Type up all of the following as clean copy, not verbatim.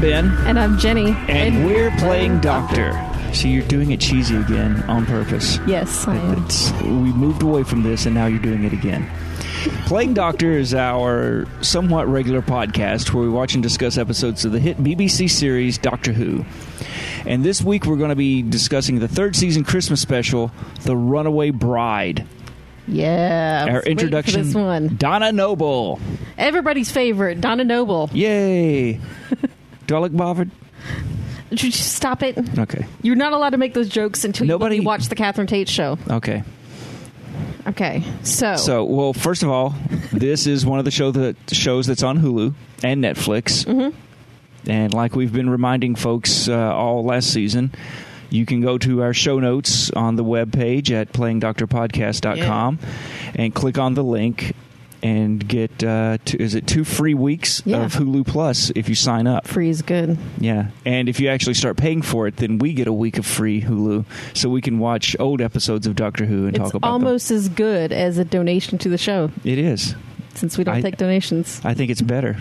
Ben. And I'm Jenny. And we're playing Doctor. See, you're doing it cheesy again on purpose. Yes, I am. We moved away from this, and now you're doing it again. Playing Doctor is our somewhat regular podcast where we watch and discuss episodes of the hit BBC series Doctor Who. And this week we're going to be discussing the third season Christmas special, The Runaway Bride. Yeah. Our introduction, this one. Donna Noble. Everybody's favorite, Donna Noble. Yay. Do I look bothered? Should you stop it? Okay. You're not allowed to make those jokes until you watch the Catherine Tate show. Okay. Okay, so well, first of all, this is one of the shows that's on Hulu and Netflix. Mm-hmm. And like we've been reminding folks all last season, you can go to our show notes on the webpage at playingdoctorpodcast.com and click on the link and get, 2 free weeks of Hulu Plus if you sign up. Free is good. Yeah. And if you actually start paying for it, then we get a week of free Hulu so we can watch old episodes of Doctor Who and talk about them. It's almost as good as a donation to the show. It is. Since we don't take donations. I think it's better.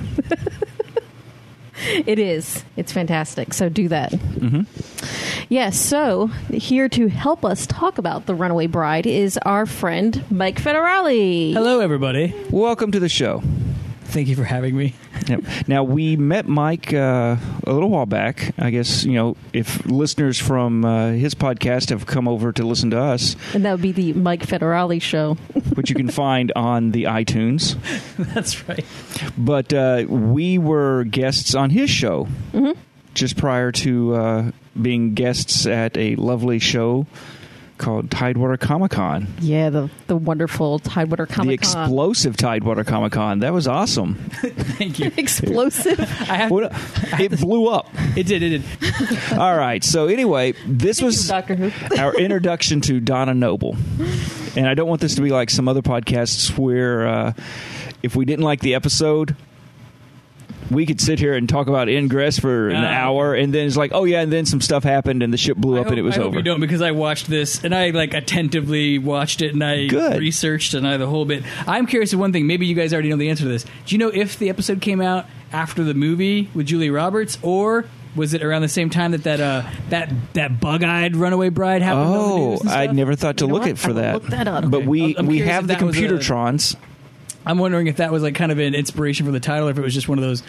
It is. It's fantastic. So do that. Mm-hmm. Yes. So here to help us talk about The Runaway Bride is our friend Mike Federale. Hello, everybody. Welcome to the show. Thank you for having me. Yep. Now, we met Mike a little while back. I guess, if listeners from his podcast have come over to listen to us. And that would be the Mike Federale show. Which you can find on the iTunes. That's right. But we were guests on his show just prior to being guests at a lovely show called Tidewater Comic-Con. Yeah, the wonderful Tidewater Comic-Con. The explosive Tidewater Comic-Con. That was awesome. Thank you. Explosive? It blew up. It did. All right. So anyway, this was Doctor Who. our introduction to Donna Noble. And I don't want this to be like some other podcasts where if we didn't like the episode, we could sit here and talk about Ingress for an hour, and then it's like, oh yeah, and then some stuff happened, and the ship blew up, and it was over. I over. hope you don't, because I watched this, and I attentively watched it, and I researched, and the whole bit. I'm curious of one thing. Maybe you guys already know the answer to this. Do you know if the episode came out after the movie with Julia Roberts, or was it around the same time that bug-eyed runaway bride happened? Oh, I never thought to look for that. Look that up. But Okay. we have the Computertrons. I'm wondering if that was kind of an inspiration for the title, or if it was just one of those,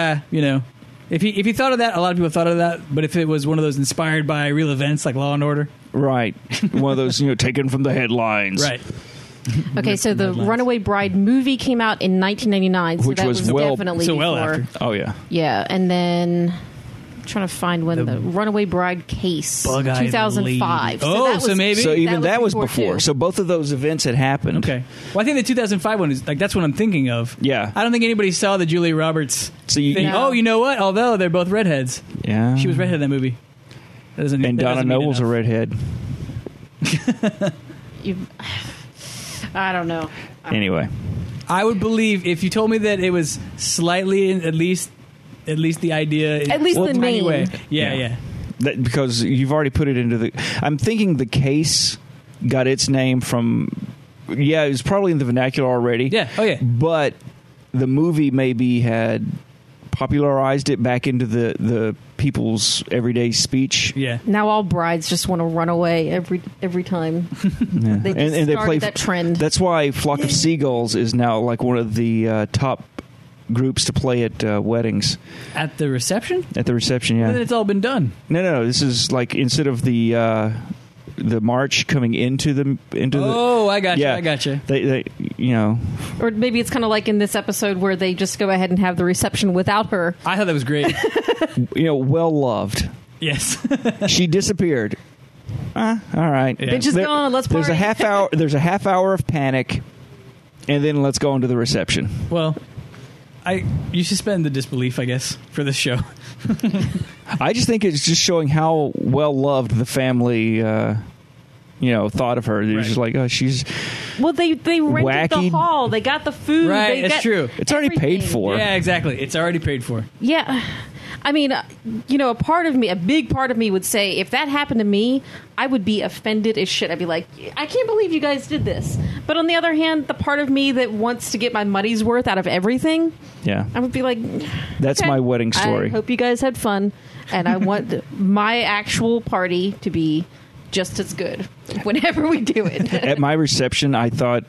If you thought of that, a lot of people thought of that. But if it was one of those inspired by real events like Law and Order, right? One of those, taken from the headlines, right? Okay, so the Runaway Bride movie came out in 1999, so which that was definitely before. Well after. Oh yeah, yeah, and then. Trying to find when the Runaway Bride case, Bug-eyed 2005. Maybe so even that was before. So both of those events had happened. Okay. Well, I think the 2005 one is that's what I'm thinking of. Yeah. I don't think anybody saw the Julia Roberts thing. No. Oh, you know what? Although they're both redheads. Yeah. She was redhead in that movie. And Donna Noble's a redhead. I don't know. Anyway, I would believe if you told me that it was slightly at least the idea, at least the name. Way. Yeah. Because you've already put it into the. I'm thinking the case got its name from. Yeah, it was probably in the vernacular already. Yeah. Oh yeah. But the movie maybe had popularized it back into the people's everyday speech. Yeah. Now all brides just want to run away every time. Yeah. They just and they started play that trend. That's why Flock of Seagulls is now like one of the top groups to play at weddings. At the reception? At the reception, yeah. Well, then it's all been done. No. This is like instead of the march coming into the. Oh, I got you. Yeah, I got you. They or maybe it's kind of like in this episode where they just go ahead and have the reception without her. I thought that was great. Well loved. Yes. She disappeared. All right. Yeah. Bitch is gone. Let's party. There's a half hour. There's a half hour of panic, and then let's go into the reception. Well, you suspend the disbelief, I guess, for this show. I just think it's just showing how well loved the family, thought of her. They're just like, oh, she's. Well, they rented wacky. the hall. They got the food. Right, that's true. It's already paid for. Yeah, exactly. It's already paid for. Yeah. I mean, a big part of me would say if that happened to me, I would be offended as shit. I'd be like, I can't believe you guys did this. But on the other hand, the part of me that wants to get my money's worth out of everything, I would be like, that's my wedding story. I hope you guys had fun, and I want my actual party to be just as good whenever we do it. At my reception, I thought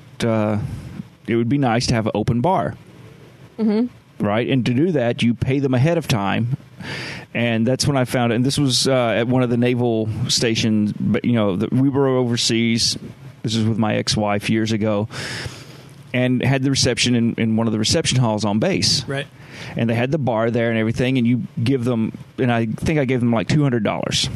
it would be nice to have an open bar. Mm-hmm. Right? And to do that, you pay them ahead of time. And that's when I found it. And this was at one of the naval stations. But, we were overseas. This was with my ex-wife years ago. And had the reception in one of the reception halls on base. Right. And they had the bar there and everything. And you give them, and I think I gave them like $200.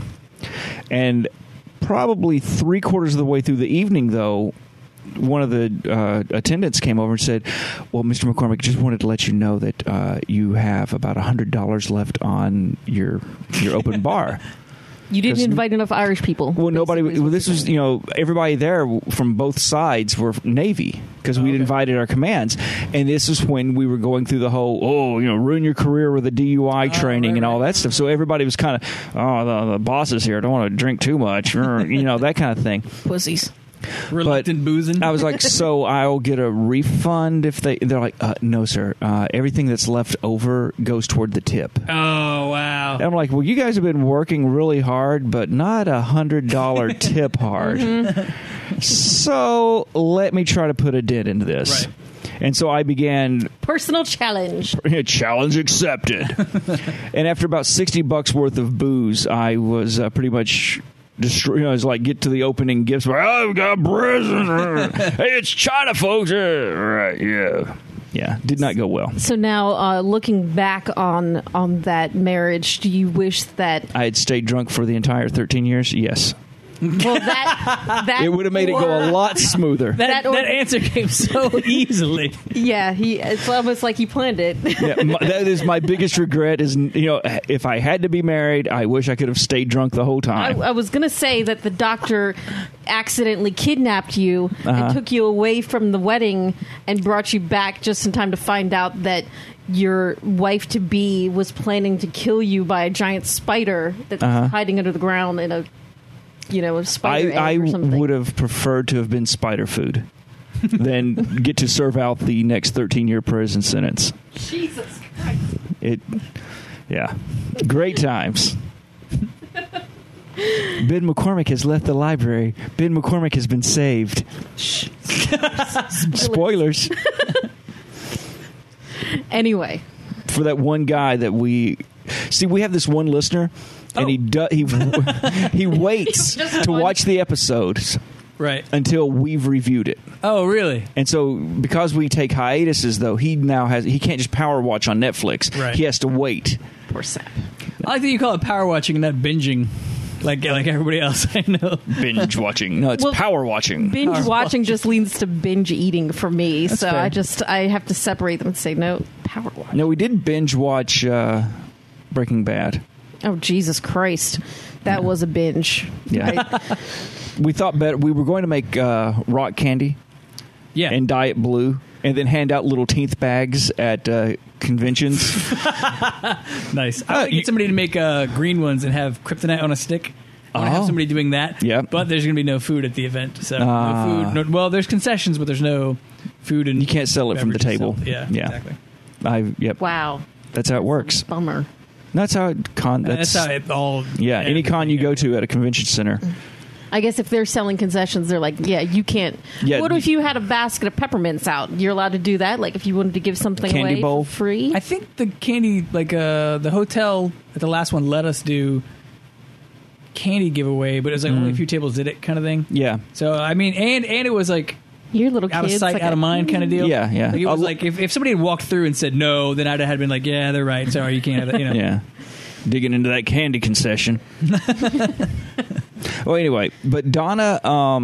And probably 3/4 of the way through the evening, though, one of the attendants came over and said, well, Mr. McCormick, just wanted to let you know that you have about $100 left on your open bar. You didn't invite enough Irish people. Well, nobody. Well, this was, everybody there from both sides were Navy because we'd invited our commands. And this is when we were going through the whole, ruin your career with a DUI training and all that stuff. So everybody was kind of, the bosses here don't want to drink too much, that kind of thing. Pussies. Reluctant boozing. I was like, so I'll get a refund if they're like, no, sir. Everything that's left over goes toward the tip. Oh, wow. And I'm like, well, you guys have been working really hard, but not $100 tip hard. Mm-hmm. So let me try to put a dent into this. Right. And so I began... Personal challenge. Challenge accepted. And after about $60 worth of booze, I was pretty much... it's like get to the opening gifts. I've got presents. Hey, it's China, folks. Right? Yeah. Did not go well. So now, looking back on that marriage, do you wish that I had stayed drunk for the entire 13 years? Yes. Well, that it would have made it go a lot smoother. That answer came so easily. Yeah, it's almost like he planned it. That is my biggest regret. Is if I had to be married, I wish I could have stayed drunk the whole time. I was going to say that the doctor accidentally kidnapped you and took you away from the wedding and brought you back just in time to find out that your wife-to-be was planning to kill you by a giant spider that's hiding under the ground in a spider egg or something. I would have preferred to have been spider food than get to serve out the next 13-year prison sentence. Jesus Christ. Great times. Ben McCormick has left the library. Ben McCormick has been saved. Spoilers. Anyway. For that one guy that we have this one listener... And he waits to watch the episodes until we've reviewed it. Oh, really? And so because we take hiatuses, though, he can't just power watch on Netflix. Right. He has to wait. Poor sap. I like that you call it power watching and not binging. Like everybody else I know. Binge watching. No, it's power watching. Binge watching just leads to binge eating for me. That's so fair. I have to separate them and say, no, power watch. No, we did binge watch Breaking Bad. Oh, Jesus Christ. That was a binge. Yeah. We thought better. We were going to make rock candy and Diet Blue and then hand out little teeth bags at conventions. Nice. I would get somebody to make green ones and have kryptonite on a stick. I want to have somebody doing that. Yep. But there's going to be no food at the event. So no food. Well, there's concessions, but there's no food. And you can't sell it from the table. Yeah, exactly. Wow. That's how it works. Bummer. That's how that's how it all. Yeah, any con you go to at a convention center. I guess if they're selling concessions, they're like, you can't. Yeah, what if you had a basket of peppermints out? You're allowed to do that? Like if you wanted to give something candy away bowl for free? I think the candy, the hotel at the last one let us do candy giveaway, but it was like only a few tables did it kind of thing. Yeah. So, I mean, and it was like... Your little out kids, of sight, like out of mind kind of deal. Yeah. Like it was like if somebody had walked through and said no, then I'd have been like, yeah, they're right. Sorry, you can't have it. Yeah. Digging into that candy concession. Well, anyway, but Donna,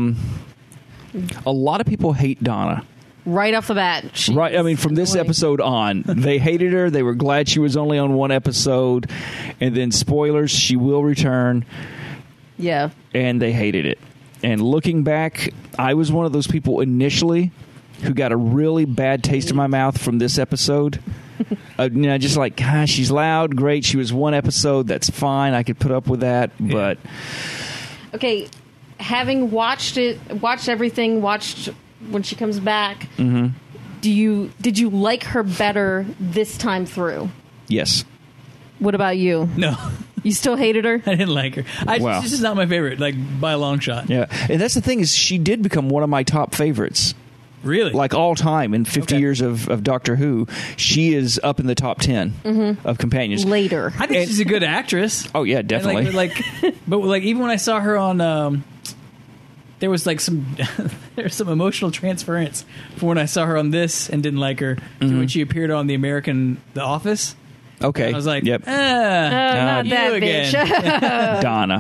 a lot of people hate Donna. Right off the bat. Right. I mean, from this episode on, they hated her. They were glad she was only on one episode. And then, spoilers, she will return. Yeah. And they hated it. And looking back, I was one of those people initially who got a really bad taste in my mouth from this episode. Just like, gosh, she's loud, great. She was one episode, that's fine. I could put up with that, but okay, having watched everything, watched when she comes back. Mm-hmm. Did you like her better this time through? Yes. What about you? No. You still hated her? I didn't like her. This is not my favorite, like, by a long shot. Yeah, and that's the thing is she did become one of my top favorites. Really? Like all time in 50 years of Doctor Who, she is up in the top 10 of companions. Later. I think she's a good actress. Oh, yeah, definitely. But even when I saw her on... there was like some emotional transference from when I saw her on this and didn't like her to when she appeared on The Office. Okay. And I was like, yep. Not that again. bitch. Donna.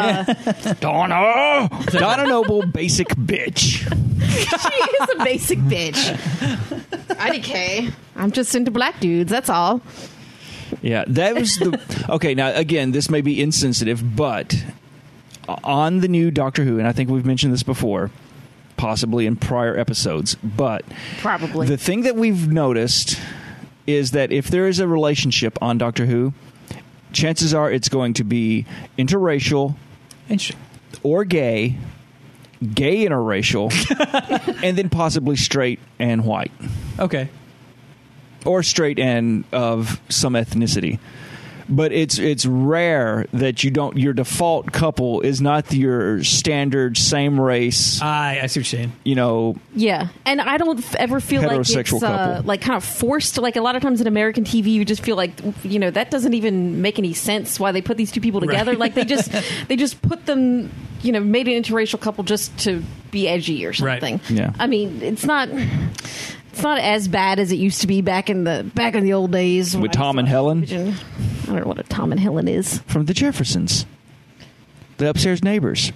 Donna Noble, basic bitch. She is a basic bitch. IDK. I'm just into black dudes, that's all. Yeah, that was the... Okay, now, again, this may be insensitive, but on the new Doctor Who, and I think we've mentioned this before, possibly in prior episodes, but... Probably. The thing that we've noticed is that if there is a relationship on Doctor Who, chances are it's going to be interracial... Interesting. Or gay interracial, and then possibly straight and white. Okay. Or straight and of some ethnicity. But it's rare that your default couple is not your standard same race. I see what you're saying. Yeah, and I don't ever feel like it's couple. like kind of forced. Like a lot of times in American TV, you just feel like that doesn't even make any sense why they put these two people together. Right. Like they just put them, made an interracial couple just to be edgy or something. Right. Yeah. I mean, it's not as bad as it used to be back in the old days with Tom and Helen. I don't know what a Tom and Helen is. From the Jeffersons, the upstairs neighbors.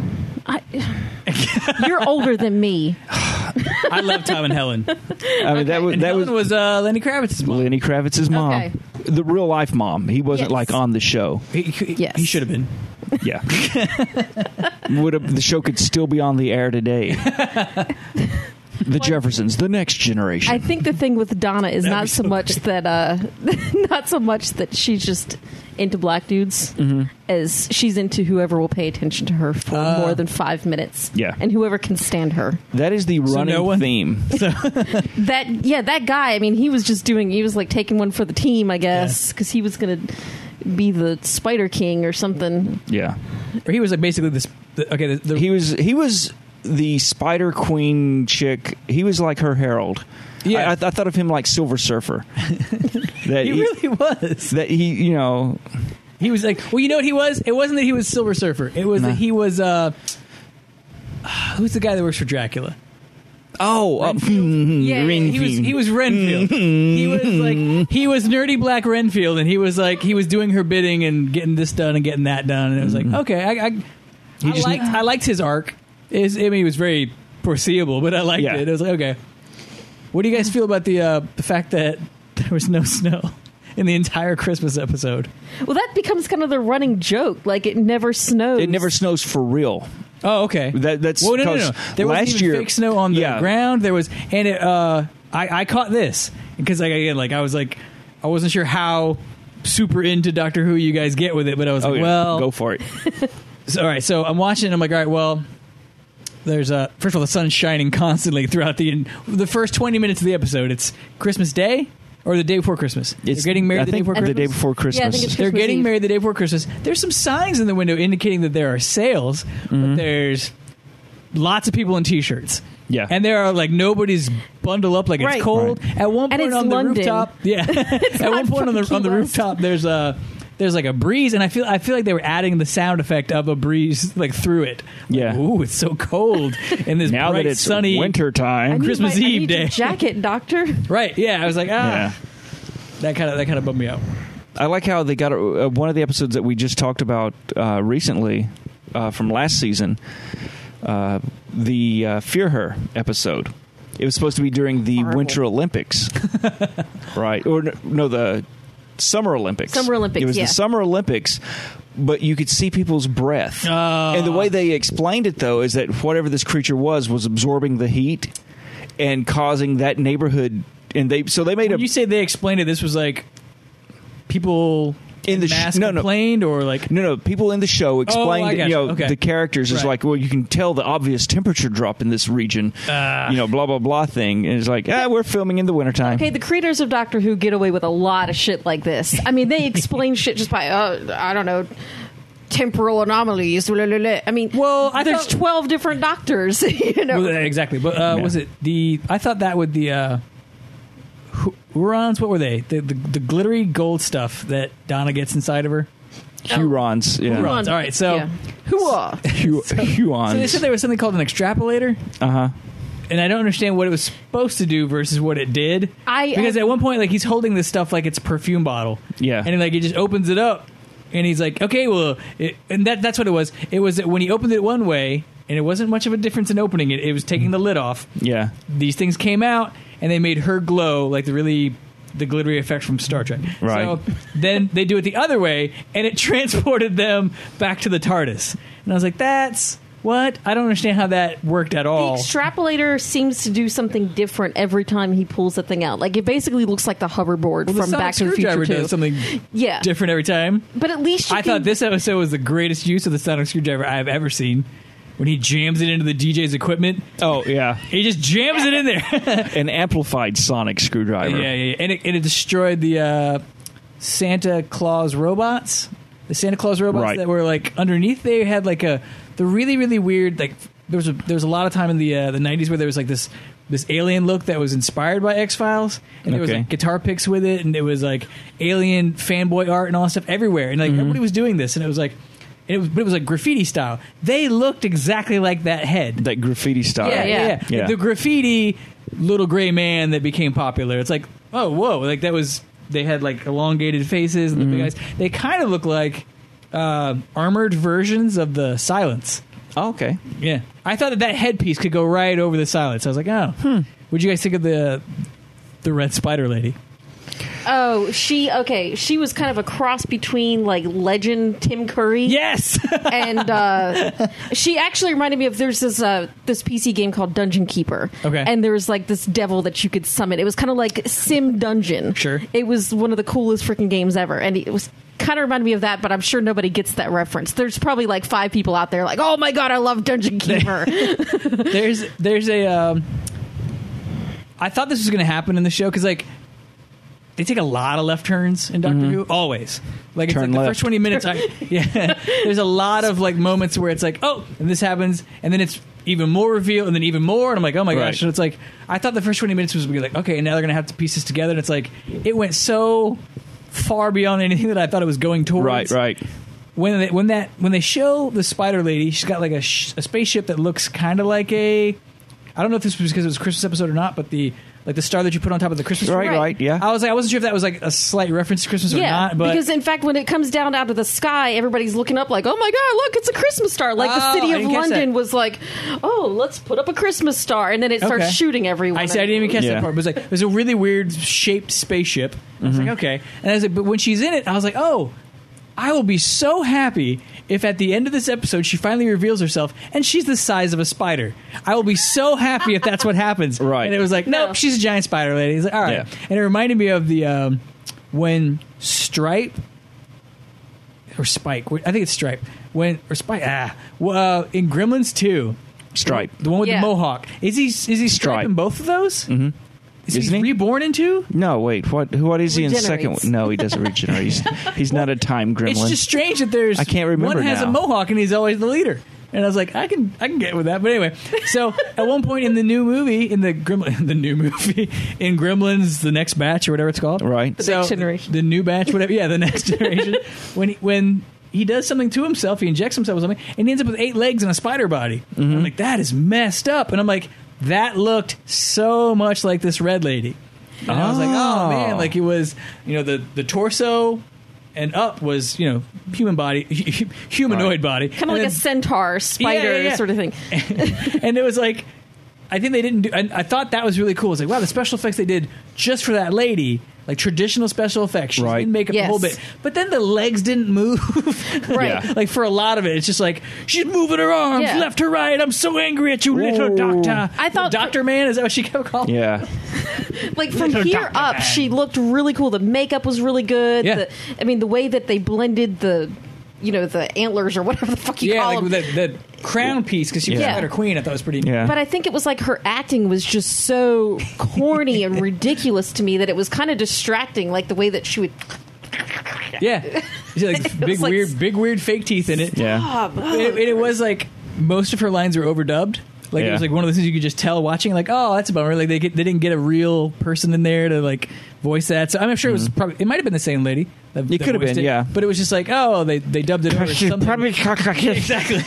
You're older than me. I love Tom and Helen. I mean, Helen was Lenny Kravitz's mom. Lenny Kravitz's mom, okay. The real life mom. He wasn't like on the show. Yes. He should have been. Yeah. The show could still be on the air today. The Jeffersons, the next generation. I think the thing with Donna is not so much that she's just into black dudes as she's into whoever will pay attention to her for more than 5 minutes. Yeah. And whoever can stand her. That is the running theme. That guy, I mean, he was like taking one for the team, I guess, because he was going to be the Spider King or something. Yeah. Or he was like basically this. Okay. He was the Spider Queen chick. He was like her herald. Yeah, I thought of him like Silver Surfer. He really was. That he he was like, well, you know what he was? It wasn't that he was Silver Surfer. It was that he was. Who's the guy that works for Dracula? Yeah, he was Renfield. he was nerdy black Renfield, and he was doing her bidding and getting this done and getting that done, and it was like, okay, I liked his arc. He was very foreseeable, but I liked it. It was like, okay. What do you guys feel about the fact that there was no snow in the entire Christmas episode? Well, that becomes kind of the running joke. Like, it never snows. It never snows for real. Oh, okay. That's no. There wasn't even fake snow on the ground. There was, and I caught this because I wasn't sure how super into Doctor Who you guys get with it, but I was well, go for it. So, all right, so I'm watching, and I'm like, all right, well, there's first of all, the sun's shining constantly throughout the first 20 minutes of the episode. It's Christmas Day or the day before Christmas. They're getting married the day before Christmas. The day before Christmas. Yeah, I think it's They're Christmas getting Eve. married the day before Christmas. There's some signs in the window indicating that there are sales, but there's lots of people in T-shirts. Yeah. And there are nobody's bundled up like it's cold. Right. At one point it's on London. the rooftop, at one point on the rooftop, there's like a breeze, and I feel like they were adding the sound effect of a breeze through it. Ooh, it's so cold in this now bright, that it's sunny wintertime, Christmas Eve I need day. your jacket, Doctor. Right? Yeah, I was like, that kind of bummed me out. I like how they got one of the episodes that we just talked about recently from last season, the Fear Her episode. It was supposed to be during the Winter Olympics, right? Or no, the Summer Olympics. Summer Olympics, It was the Summer Olympics, but you could see people's breath. And the way they explained it, though, is that whatever this creature was absorbing the heat and causing that neighborhood and they made When you say they explained it, this was like people in the complained or like no people in the show explained the characters is like, well, you can tell the obvious temperature drop in this region, blah blah blah thing, and it's like we're filming in the wintertime. Okay, the creators of Doctor Who get away with a lot of shit like this. I mean, they explain shit just by I don't know, temporal anomalies. Blah, blah, blah. I mean, there's 12 different doctors. Well, exactly, but was it I thought that with the Hurons, what were they? The glittery gold stuff that Donna gets inside of her? Hurons, yeah. Hurons. All right, so... Hurons. So they said there was something called an extrapolator? Uh-huh. And I don't understand what it was supposed to do versus what it did. Because at one point, like, he's holding this stuff like it's a perfume bottle. Yeah. And, like, he just opens it up. And he's like, okay, well... and that's what it was. It was that when he opened it one way, and it wasn't much of a difference in opening it, it was taking the lid off. Yeah. These things came out... and they made her glow like the glittery effect from Star Trek. Right. So then they do it the other way, and it transported them back to the TARDIS. And I was like, that's... what? I don't understand how that worked at all. The extrapolator seems to do something different every time he pulls the thing out. Like, it basically looks like the hoverboard from Back to the Future 2. Does something different every time. But at least I thought this episode was the greatest use of the sonic screwdriver I've ever seen. When he jams it into the DJ's equipment. Oh, yeah. He just jams it in there. An amplified sonic screwdriver. Yeah. And it destroyed the Santa Claus robots. The Santa Claus robots that were, like, underneath. They had, like, the really, really weird, like, there was a lot of time in the 90s where there was, like, this alien look that was inspired by X-Files. And there was, like, guitar picks with it. And it was, like, alien fanboy art and all that stuff everywhere. And, like, everybody was doing this. And it was, like... But it was like graffiti style. They looked exactly like that head. That graffiti style. Yeah. The graffiti little gray man that became popular. It's like, oh, whoa. Like that was, they had like elongated faces and the big eyes. They kind of look like armored versions of the Silence. Oh, okay. Yeah. I thought that headpiece could go right over the Silence. I was like, oh. What'd you guys think of the Red Spider Lady? Oh, she was kind of a cross between like legend Tim Curry. Yes. And she actually reminded me of there's this PC game called Dungeon Keeper. Okay. And there was like this devil that you could summon. It was kind of like Sim Dungeon. Sure. It was one of the coolest freaking games ever. And it was kind of reminded me of that, but I'm sure nobody gets that reference. There's probably like 5 people out there like, oh my God, I love Dungeon Keeper. There's a I thought this was going to happen in the show because like they take a lot of left turns in Doctor Who. Always. Like, it's like the first 20 minutes. There's a lot of, like, moments where it's like, oh, and this happens, and then it's even more reveal, and then even more, and I'm like, oh, my gosh. And it's like, I thought the first 20 minutes was going to be like, okay, and now they're going to have to piece this together, and it's like, it went so far beyond anything that I thought it was going towards. Right. When they show the Spider Lady, she's got, like, a spaceship that looks kind of like I don't know if this was because it was a Christmas episode or not, but the star that you put on top of the Christmas tree. Right, yeah. I wasn't sure if that was like a slight reference to Christmas or not. But because in fact, when it comes down out of the sky, everybody's looking up like, oh my God, look, it's a Christmas star. Like the city of London was like, oh, let's put up a Christmas star. And then it starts shooting everyone. I didn't even catch that part. But it was like, it was a really weird shaped spaceship. I was like, okay. And I was like, but when she's in it, I was like, oh, I will be so happy if at the end of this episode she finally reveals herself and she's the size of a spider. I will be so happy if that's what happens. Right. And it was like, nope, she's a giant spider lady. He's like, all right. Yeah. And it reminded me of the when Stripe or Spike, I think it's Stripe. In Gremlins 2. Stripe. The one with the mohawk. Is he Stripe in both of those? Mm-hmm. Is he reborn into? No, wait. What is he in the second one? No, he doesn't regenerate. He's not a time gremlin. It's just strange that there's... I can't remember one has now. a mohawk and he's always the leader. And I was like, I can get with that. But anyway, so at one point in the new movie, in Gremlins, the next batch or whatever it's called. Right. The next generation. The new batch, whatever. Yeah, the next generation. When he does something to himself, he injects himself with something, and he ends up with 8 legs and a spider body. Mm-hmm. And I'm like, that is messed up. And I'm like, that looked so much like this red lady. And I was like, oh man, like it was, the torso and up was, human body, humanoid body. Kind of like a centaur, spider sort of thing. And it was like, I think they didn't do, I thought that was really cool. It's like, wow, the special effects they did just for that lady like traditional special effects. She's Right. in makeup a whole bit, but then the legs didn't move. Right. Yeah. Like for a lot of it, it's just like she's moving her arms left to right. I'm so angry at you, little doctor. I thought Doctor Man, is that what she kept calling? Yeah. Like from Little here Dr. up, Man. she looked really cool. The makeup was really good. Yeah. The way that they blended the antlers or whatever the fuck you call like them. the crown piece, because she was Yeah. Spider Queen. I thought was pretty neat. Yeah. But I think it was like her acting was just so corny and ridiculous to me that it was kind of distracting, like the way that she would. Yeah, she had, like was like- big weird fake teeth in it. Yeah. It was like most of her lines were overdubbed. Like it Yeah. was like one of those things you could just tell watching. Like, oh, that's a bummer. Like they didn't get a real person in there to like voice that. So I'm sure it was probably, it might have been the same lady. That It could have voiced been, yeah. But it was just like, oh, they dubbed it over. Something. Exactly.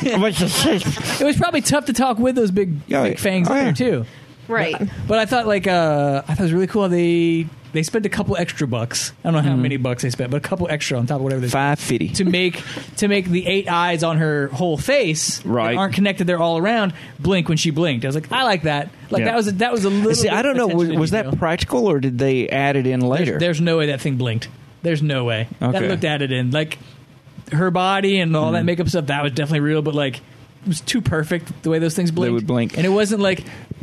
It was probably tough to talk with those big fangs in there too. Right. But I thought I thought it was really cool how they spent a couple extra bucks. I don't know how many bucks they spent, but a couple extra on top of whatever they spent. $5.50 to make the 8 eyes on her whole face Right. that aren't connected there all around blink when she blinked. I was like, I like that. Like Yeah. that was a little. See, I don't know. attention to Was that detail. practical or did they add it in later? There's no way that thing blinked. There's no way that Okay. looked added in. Like her body and all that makeup stuff, that was definitely real. But like, it was too perfect the way those things blinked. would blink. and it wasn't like.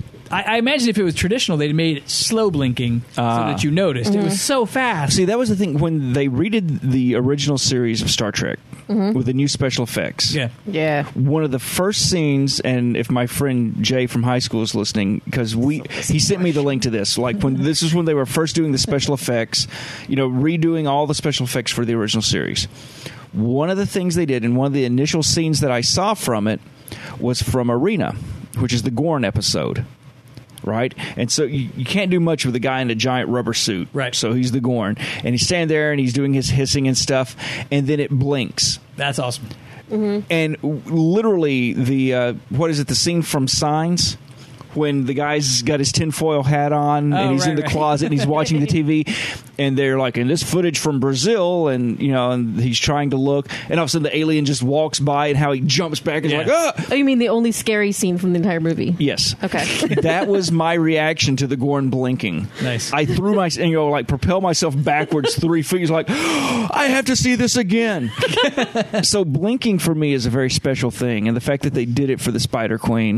I imagine if it was traditional, they'd made it slow blinking so that you noticed. It was so fast. See, that was the thing when they redid the original series of Star Trek with the new special effects. Yeah. Yeah. One of the first scenes, and if my friend Jay from high school is listening, because he sent me the link to this. Like this is when they were first doing the special effects, redoing all the special effects for the original series. One of the things they did, and one of the initial scenes that I saw from it, was from Arena, which is the Gorn episode. Right? And so you can't do much with a guy in a giant rubber suit. Right. So he's the Gorn. And he's standing there and he's doing his hissing and stuff, and then it blinks. That's awesome. And literally, the scene from Signs? When the guy's got his tinfoil hat on and he's in the closet and he's watching the TV, and they're like, in this footage from Brazil, and and he's trying to look, and all of a sudden the alien just walks by, and how he jumps back and is like, ah! Oh, you mean the only scary scene from the entire movie? Yes. Okay. That was my reaction to the Gorn blinking. Nice. I threw propel myself backwards 3 feet. It's like, I have to see this again. So blinking for me is a very special thing, and the fact that they did it for the Spider Queen,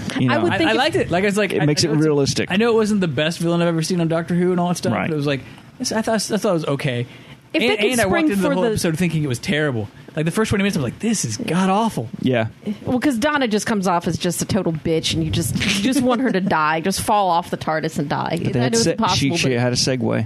I would think I liked it. Like I was like, it makes it realistic. I know it wasn't the best villain I've ever seen on Doctor Who and all that stuff, Right. but it was like I thought it was okay. If they could and I walked spring into the for whole the- episode thinking it was terrible. Like the first 20 minutes, I was like, "This is god awful." Yeah. Well, because Donna just comes off as just a total bitch, and you just want her to die, just fall off the TARDIS and die. I know it's impossible. She had a segue.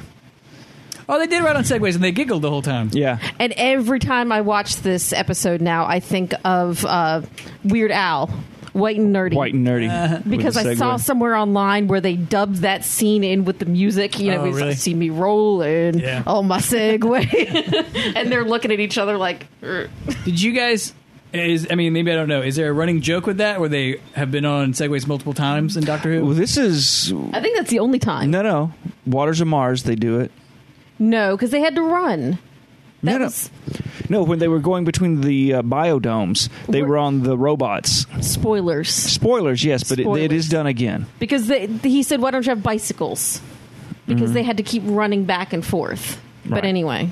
Oh, they did right on segues, and they giggled the whole time. Yeah. And every time I watch this episode now, I think of Weird Al, White and Nerdy. White and nerdy. Because With a I saw segue. somewhere online where they dubbed that scene in with the music. Oh, he's really? like, see me rolling. Yeah. Oh, my segue. And they're looking at each other like, "Ugh." Did you guys? Maybe I don't know. Is there a running joke with that where they have been on segues multiple times in Doctor Who? Well, this is I think that's the only time. no. Waters of Mars. They do it. No, because they had to run. That No. was No, when they were going between the biodomes, they were on the robots. spoilers. Spoilers, yes, but it Spoilers. is done again. Because he said, why don't you have bicycles? Because they had to keep running back and forth. But Right. anyway.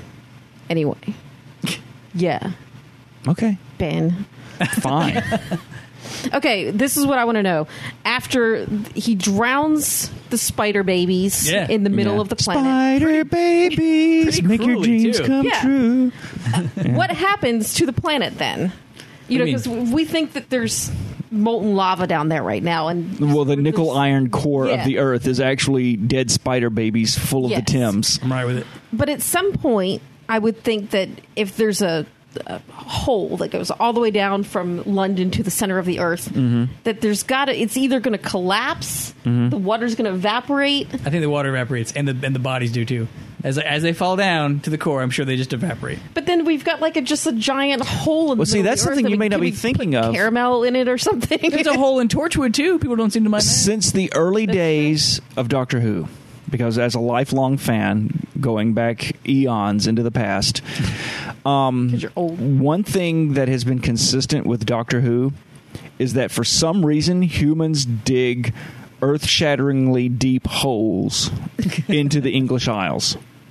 Yeah, Okay, Ben. fine. Okay, this is what I want to know. After he drowns the spider babies Yeah. in the middle Yeah. of the planet, Spider babies, Pretty make your cruelly, dreams too. come Yeah. true. what happens to the planet then? You know, I mean- because we think that there's molten lava down there right now, and Well, the nickel iron core Yeah. of the Earth is actually dead spider babies full of Yes. the Tims. I'm right with it. But at some point, I would think that if there's a hole that goes all the way down from London to the center of the Earth, that there's it's either going to collapse, the water's going to evaporate. I think the water evaporates, and the bodies do too. As they fall down to the core, I'm sure they just evaporate. But then we've got just a giant hole in the Well, see, middle that's of the something Earth. you may not Can be we thinking put of. caramel in it or something. There's a hole in Torchwood too. People don't seem to mind that. Since the early days of Doctor Who, because as a lifelong fan, going back eons into the past, 'Cause you're old. one thing that has been consistent with Doctor Who is that for some reason humans dig earth-shatteringly deep holes into the English Isles.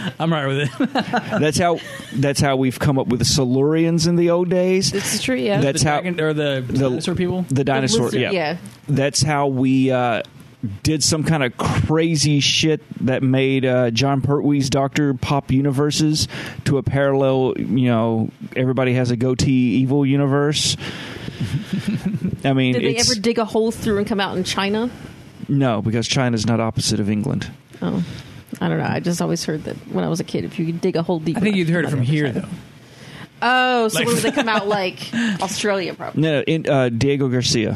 I'm right with it. That's how we've come up with the Silurians in the old days. This is true. Yeah. That's how the dinosaur people. The dinosaur. Yeah. That's how we did some kind of crazy shit that made John Pertwee's Dr. Pop universes to a parallel, everybody has a goatee evil universe. I mean, did they ever dig a hole through and come out in China? No, because China's not opposite of England. Oh, I don't know. I just always heard that when I was a kid, if you could dig a hole deep. I think you'd heard it from here, though. Oh, so where would they come out like Australia, probably? No, Diego Garcia.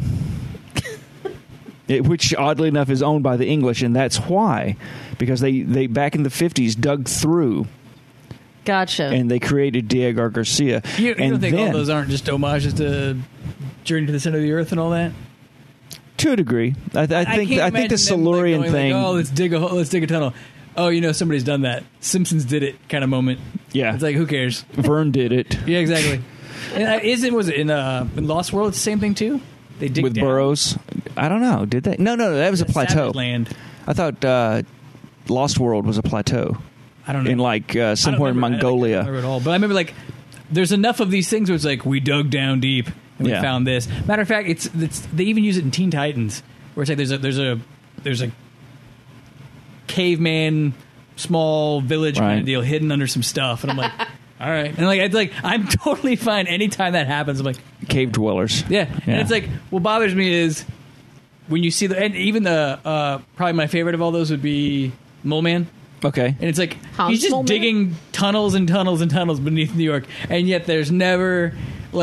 Which, oddly enough, is owned by the English, and that's why. Because they back in the 50s, dug through. Gotcha. And they created Diego Garcia. You don't think all those aren't just homages to Journey to the Center of the Earth and all that? To a degree. I think the Silurian thing... let's dig a tunnel. Oh, somebody's done that. Simpsons did it kind of moment. Yeah. It's like, who cares? Vern did it. Yeah, exactly. And was it in Lost World it's the same thing, too? They dig with down. burrows. I don't know. Did they? No. That was a plateau. Land. I thought Lost World was a plateau. I don't know. In somewhere in Mongolia. I don't remember at all. But I remember there's enough of these things where it's like we dug down deep and we found this. Matter of fact, it's they even use it in Teen Titans where it's like there's a caveman small village kind of deal hidden under some stuff, and I'm like. All right, and I'm totally fine anytime that happens. I'm like cave dwellers. Yeah, and it's like what bothers me is when you see and even the probably my favorite of all those would be Mole Man. Okay, and it's like he's just digging tunnels and tunnels and tunnels beneath New York, and yet there's never a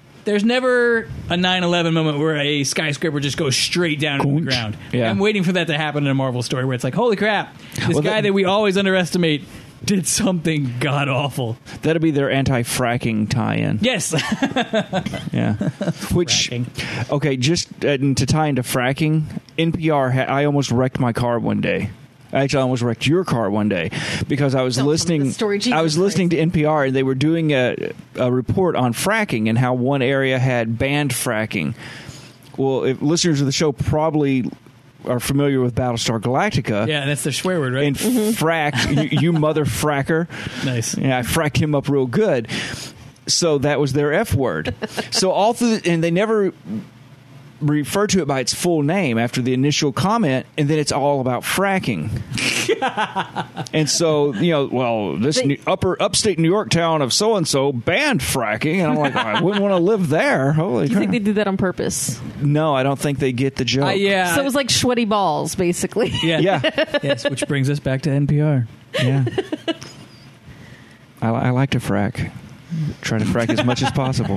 9/11 moment where a skyscraper just goes straight down into the ground. Yeah. I'm waiting for that to happen in a Marvel story where it's like, holy crap, this guy that we always underestimate did something god awful. That'll be their anti-fracking tie-in. Yes. Yeah. Which, okay, just to tie into fracking, NPR. I almost wrecked my car one day. Actually, I almost wrecked your car one day because I was listening. I was listening to NPR, and they were doing a report on fracking and how one area had banned fracking. Well, if listeners of the show probably are familiar with Battlestar Galactica. Yeah, that's their swear word, right? And frack, you mother fracker. Nice. Yeah, I fracked him up real good. So that was their F word. So all through, and they never refer to it by its full name after the initial comment, and then it's all about fracking. And so, this upstate New York town of so-and-so banned fracking, and I'm like, I wouldn't want to live there. Holy Do you think they did that on purpose? No, I don't think they get the joke. Yeah. So it was like sweaty balls, basically. Yeah. Yes, which brings us back to NPR. Yeah. I like to frack. Try to frack as much as possible.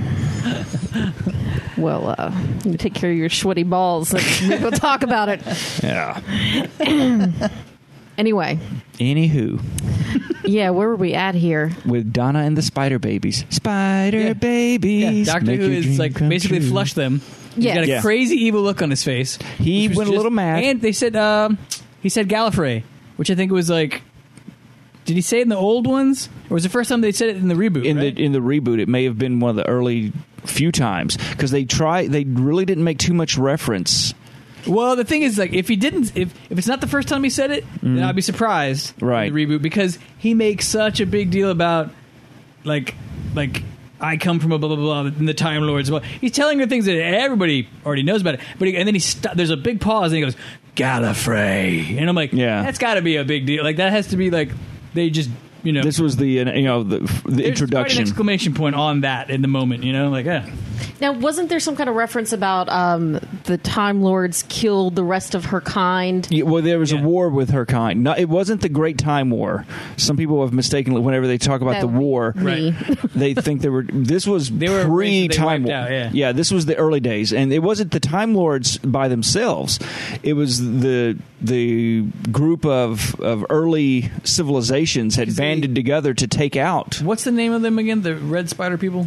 Well, you take care of your sweaty balls. Maybe we'll talk about it. Yeah. Anyway. Anywho. Yeah, where were we at here? With Donna and the Spider Babies. Spider Babies. Yeah, Doctor Who is basically flushed them. He's got a crazy evil look on his face. He went a little mad. And they said, he said Gallifrey, which I think was like... Did he say it in the old ones? Or was it the first time they said it in the reboot? In the reboot, it may have been one of the early few times because they really didn't make too much reference. Well, the thing is, if he didn't, if it's not the first time he said it, then I'd be surprised. Right. In the reboot, because he makes such a big deal about like I come from a blah blah blah and the Time Lords. Well, he's telling her things that everybody already knows about it. But and then there's a big pause and he goes Gallifrey, and I'm like, that's got to be a big deal. Like that has to be like. They just, This was the introduction. Quite an exclamation point on that in the moment, Now, wasn't there some kind of reference about the Time Lords killed the rest of her kind? Yeah, well, there was a war with her kind. No, it wasn't the Great Time War. Some people have mistakenly, whenever they talk about the war, they think this was pre-Time War. Yeah, this was the early days. And it wasn't the Time Lords by themselves. It was the group of early civilizations had banded together to take out. What's the name of them again? The Red Spider people?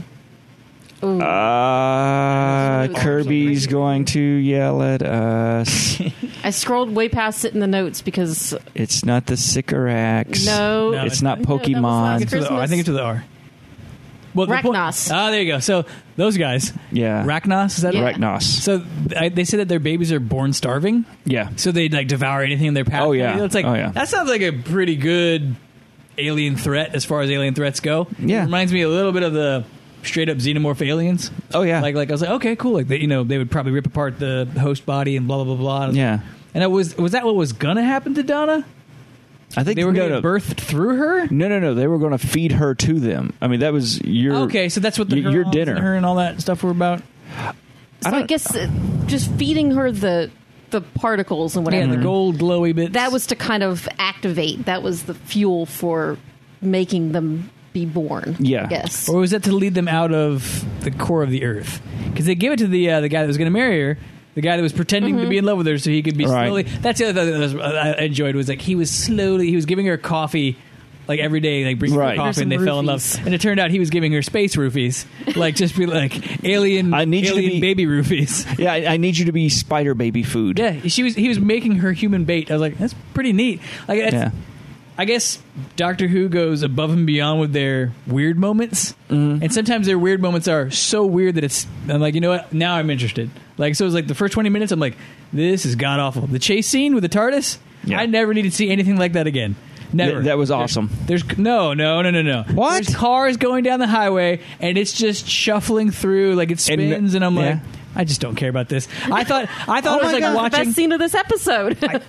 Kirby's going to yell at us. I scrolled way past it in the notes because it's not the Sycorax. No, it's not Pokemon. I think it's to the R. Well, Rachnos. There you go. So those guys. Yeah. Rachnos, is that it? Rachnos. So they say that their babies are born starving. Yeah. So they devour anything in their path. Oh, yeah. It's like, that sounds like a pretty good alien threat as far as alien threats go. Yeah. It reminds me a little bit of the straight up xenomorph aliens. Oh yeah. Like I was like, okay, cool. Like they would probably rip apart the host body and blah blah blah blah. Yeah. And it was that what was gonna happen to Donna? I think they were going to birthed through her. No. They were going to feed her to them. I mean, that was your okay. So that's what your dinner and her and all that stuff were about. So I guess just feeding her the particles and whatever. Yeah, the gold glowy bits. That was to kind of activate. That was the fuel for making them be born. Yeah. I guess. Or was that to lead them out of the core of the earth? Because they give it to the guy that was going to marry her. The guy that was pretending to be in love with her so he could be slowly... That's the other thing that I enjoyed was like he was giving her coffee like every day, like bringing her coffee and they fell in love. And it turned out he was giving her space roofies. Like just be like alien baby roofies. Yeah, I need you to be spider baby food. Yeah, he was making her human bait. I was like, that's pretty neat. Like I guess Doctor Who goes above and beyond with their weird moments. Mm-hmm. And sometimes their weird moments are so weird that I'm like, you know what? Now I'm interested. Like, so it was like the first 20 minutes, I'm like, this is god-awful. The chase scene with the TARDIS, I never need to see anything like that again. Never. That was awesome. There's no. What? There's cars going down the highway, and it's just shuffling through, like it spins, and I'm like, I just don't care about this. I thought it was like watching... the best scene of this episode.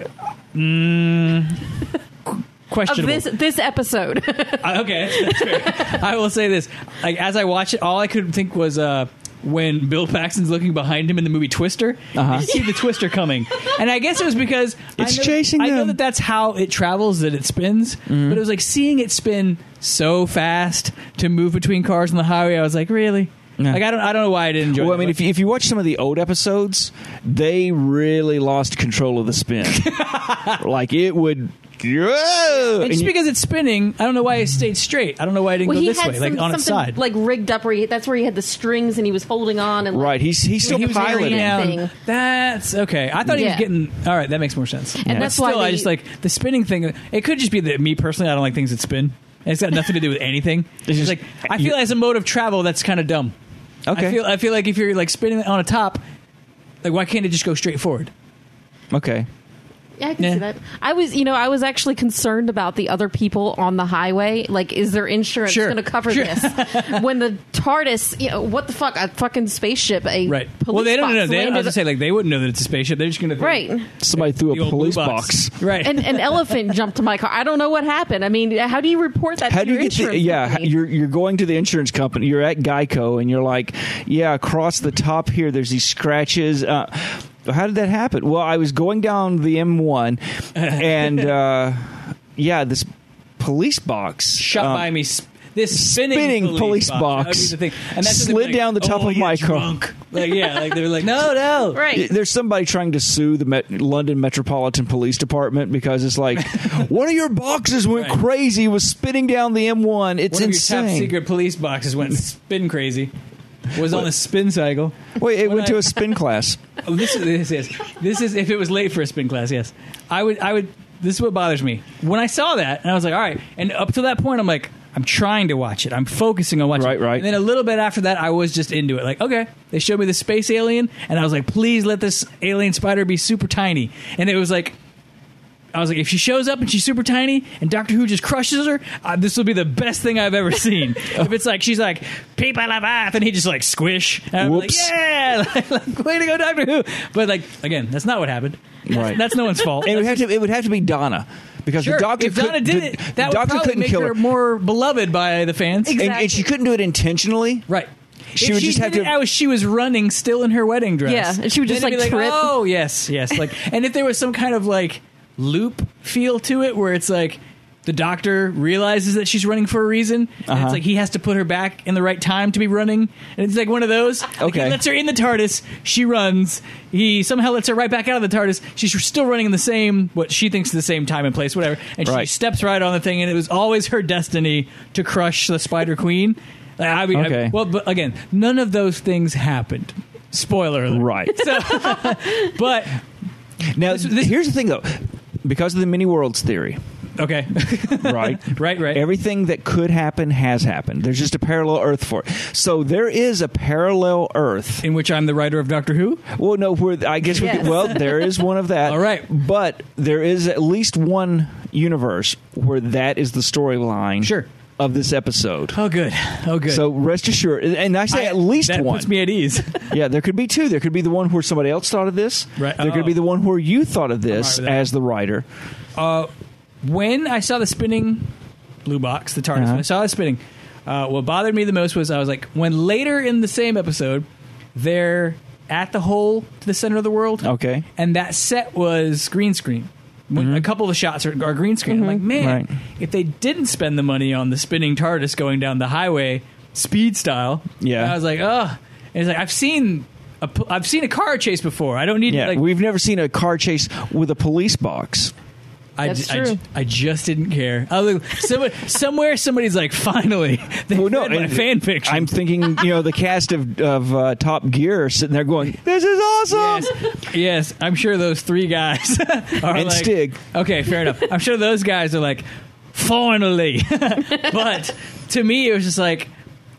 Questionable. Of this episode. Okay, that's fair. I will say this. Like, as I watch it, all I could think was when Bill Paxton's looking behind him in the movie Twister. You see the Twister coming. And I guess it was because chasing them. I know that that's how it travels, that it spins. Mm-hmm. But it was like seeing it spin so fast to move between cars on the highway. I was like, really? Yeah. Like I don't know why I didn't enjoy it. Well, I mean, if you watch some of the old episodes, they really lost control of the spin. Like it would... And just because it's spinning, I don't know why it stayed straight. I don't know why it didn't go this way, like on its side. Like rigged up that's where he had the strings and he was holding on. And right, he's still piloting. That's okay. I thought he was getting... All right, that makes more sense. And that's why I just like the spinning thing. It could just be that me personally, I don't like things that spin. And it's got nothing to do with anything. It's just like I feel as a mode of travel, that's kind of dumb. Okay. I feel like if you're like spinning on a top, like why can't it just go straight forward? Okay. Yeah, I can see that. I was actually concerned about the other people on the highway. Like, is their insurance going to cover this? When the TARDIS, what the fuck, a fucking spaceship, police well, they don't know. I was going to say, like, they wouldn't know that it's a spaceship. They're just going to somebody threw a police box. Right. And an elephant jumped to my car. I don't know what happened. I mean, how do you report that to your insurance company? You're going to the insurance company. You're at Geico, and you're like, across the top here, there's these scratches. How did that happen? Well, I was going down the M1, and this police box shot by me. This spinning police box and that's slid down the top of my car. Like they were like, no, right. There's somebody trying to sue the London Metropolitan Police Department because it's like one of your boxes went crazy. It was spinning down the M1. It's insane. One of your top secret police boxes went spin crazy. Was on a spin cycle. Wait, it went to a spin class. Oh, this is if it was late for a spin class. Yes, I would. This is what bothers me. When I saw that, and I was like, all right. And up to that point, I'm like, I'm trying to watch it. I'm focusing on watching it. Right. And then a little bit after that, I was just into it. Like, okay, they showed me the space alien, and I was like, please let this alien spider be super tiny. And it was like, I was like, if she shows up and she's super tiny and Doctor Who just crushes her, this will be the best thing I've ever seen. If it's like, she's like, people of Earth, and he just like squish. And I'm like, yeah, like, way to go, Doctor Who. But like, again, that's not what happened. Right. That's no one's fault. And it would have to be Donna. Because the doctor if Donna did it, that would probably make her more beloved by the fans. Exactly. And she couldn't do it intentionally. Right. She would just have to. She was running still in her wedding dress. Yeah, and she would just like trip. Oh yes. Like, and if there was some kind of like loop feel to it, where it's like the doctor realizes that she's running for a reason, and it's like he has to put her back in the right time to be running, and it's like one of those. Okay. Like, he lets her in the TARDIS, she runs. He somehow lets her right back out of the TARDIS. She's still running in the same, what she thinks is the same time and place, whatever, and she steps right on the thing, and it was always her destiny to crush the Spider Queen. But again, none of those things happened. Spoiler alert. Right. So, but now, here's the thing, though. Because of the many worlds theory, Okay. Right? Right. Everything that could happen has happened. There's just a parallel Earth for it. So there is a parallel Earth. In which I'm the writer of Doctor Who? Well, no, I guess we could, well, there is one of that. All right. But there is at least one universe where that is the storyline. Sure. Of this episode. Oh, good. So rest assured, and I say at least that one. Puts me at ease. Yeah, there could be two. There could be the one where somebody else thought of this. Right. There could be the one where you thought of this as the writer. When I saw the spinning blue box, the TARDIS, when I saw it spinning, what bothered me the most was I was like, when later in the same episode, they're at the hole to the center of the world. Okay. And that set was green screen. A couple of the shots are green screen. I'm like, man, if they didn't spend the money on the spinning TARDIS going down the highway speed style, I was like, oh. And it's like, I've seen a car chase before. I don't need we've never seen a car chase with a police box. That's true. I just didn't care. I was like, somewhere somebody's like, finally, they read my fan fiction. I'm thinking, the cast of Top Gear sitting there going, "This is awesome." Yes. I'm sure those three guys are and like, Stig. Okay, fair enough. I'm sure those guys are like, finally. But to me, it was just like,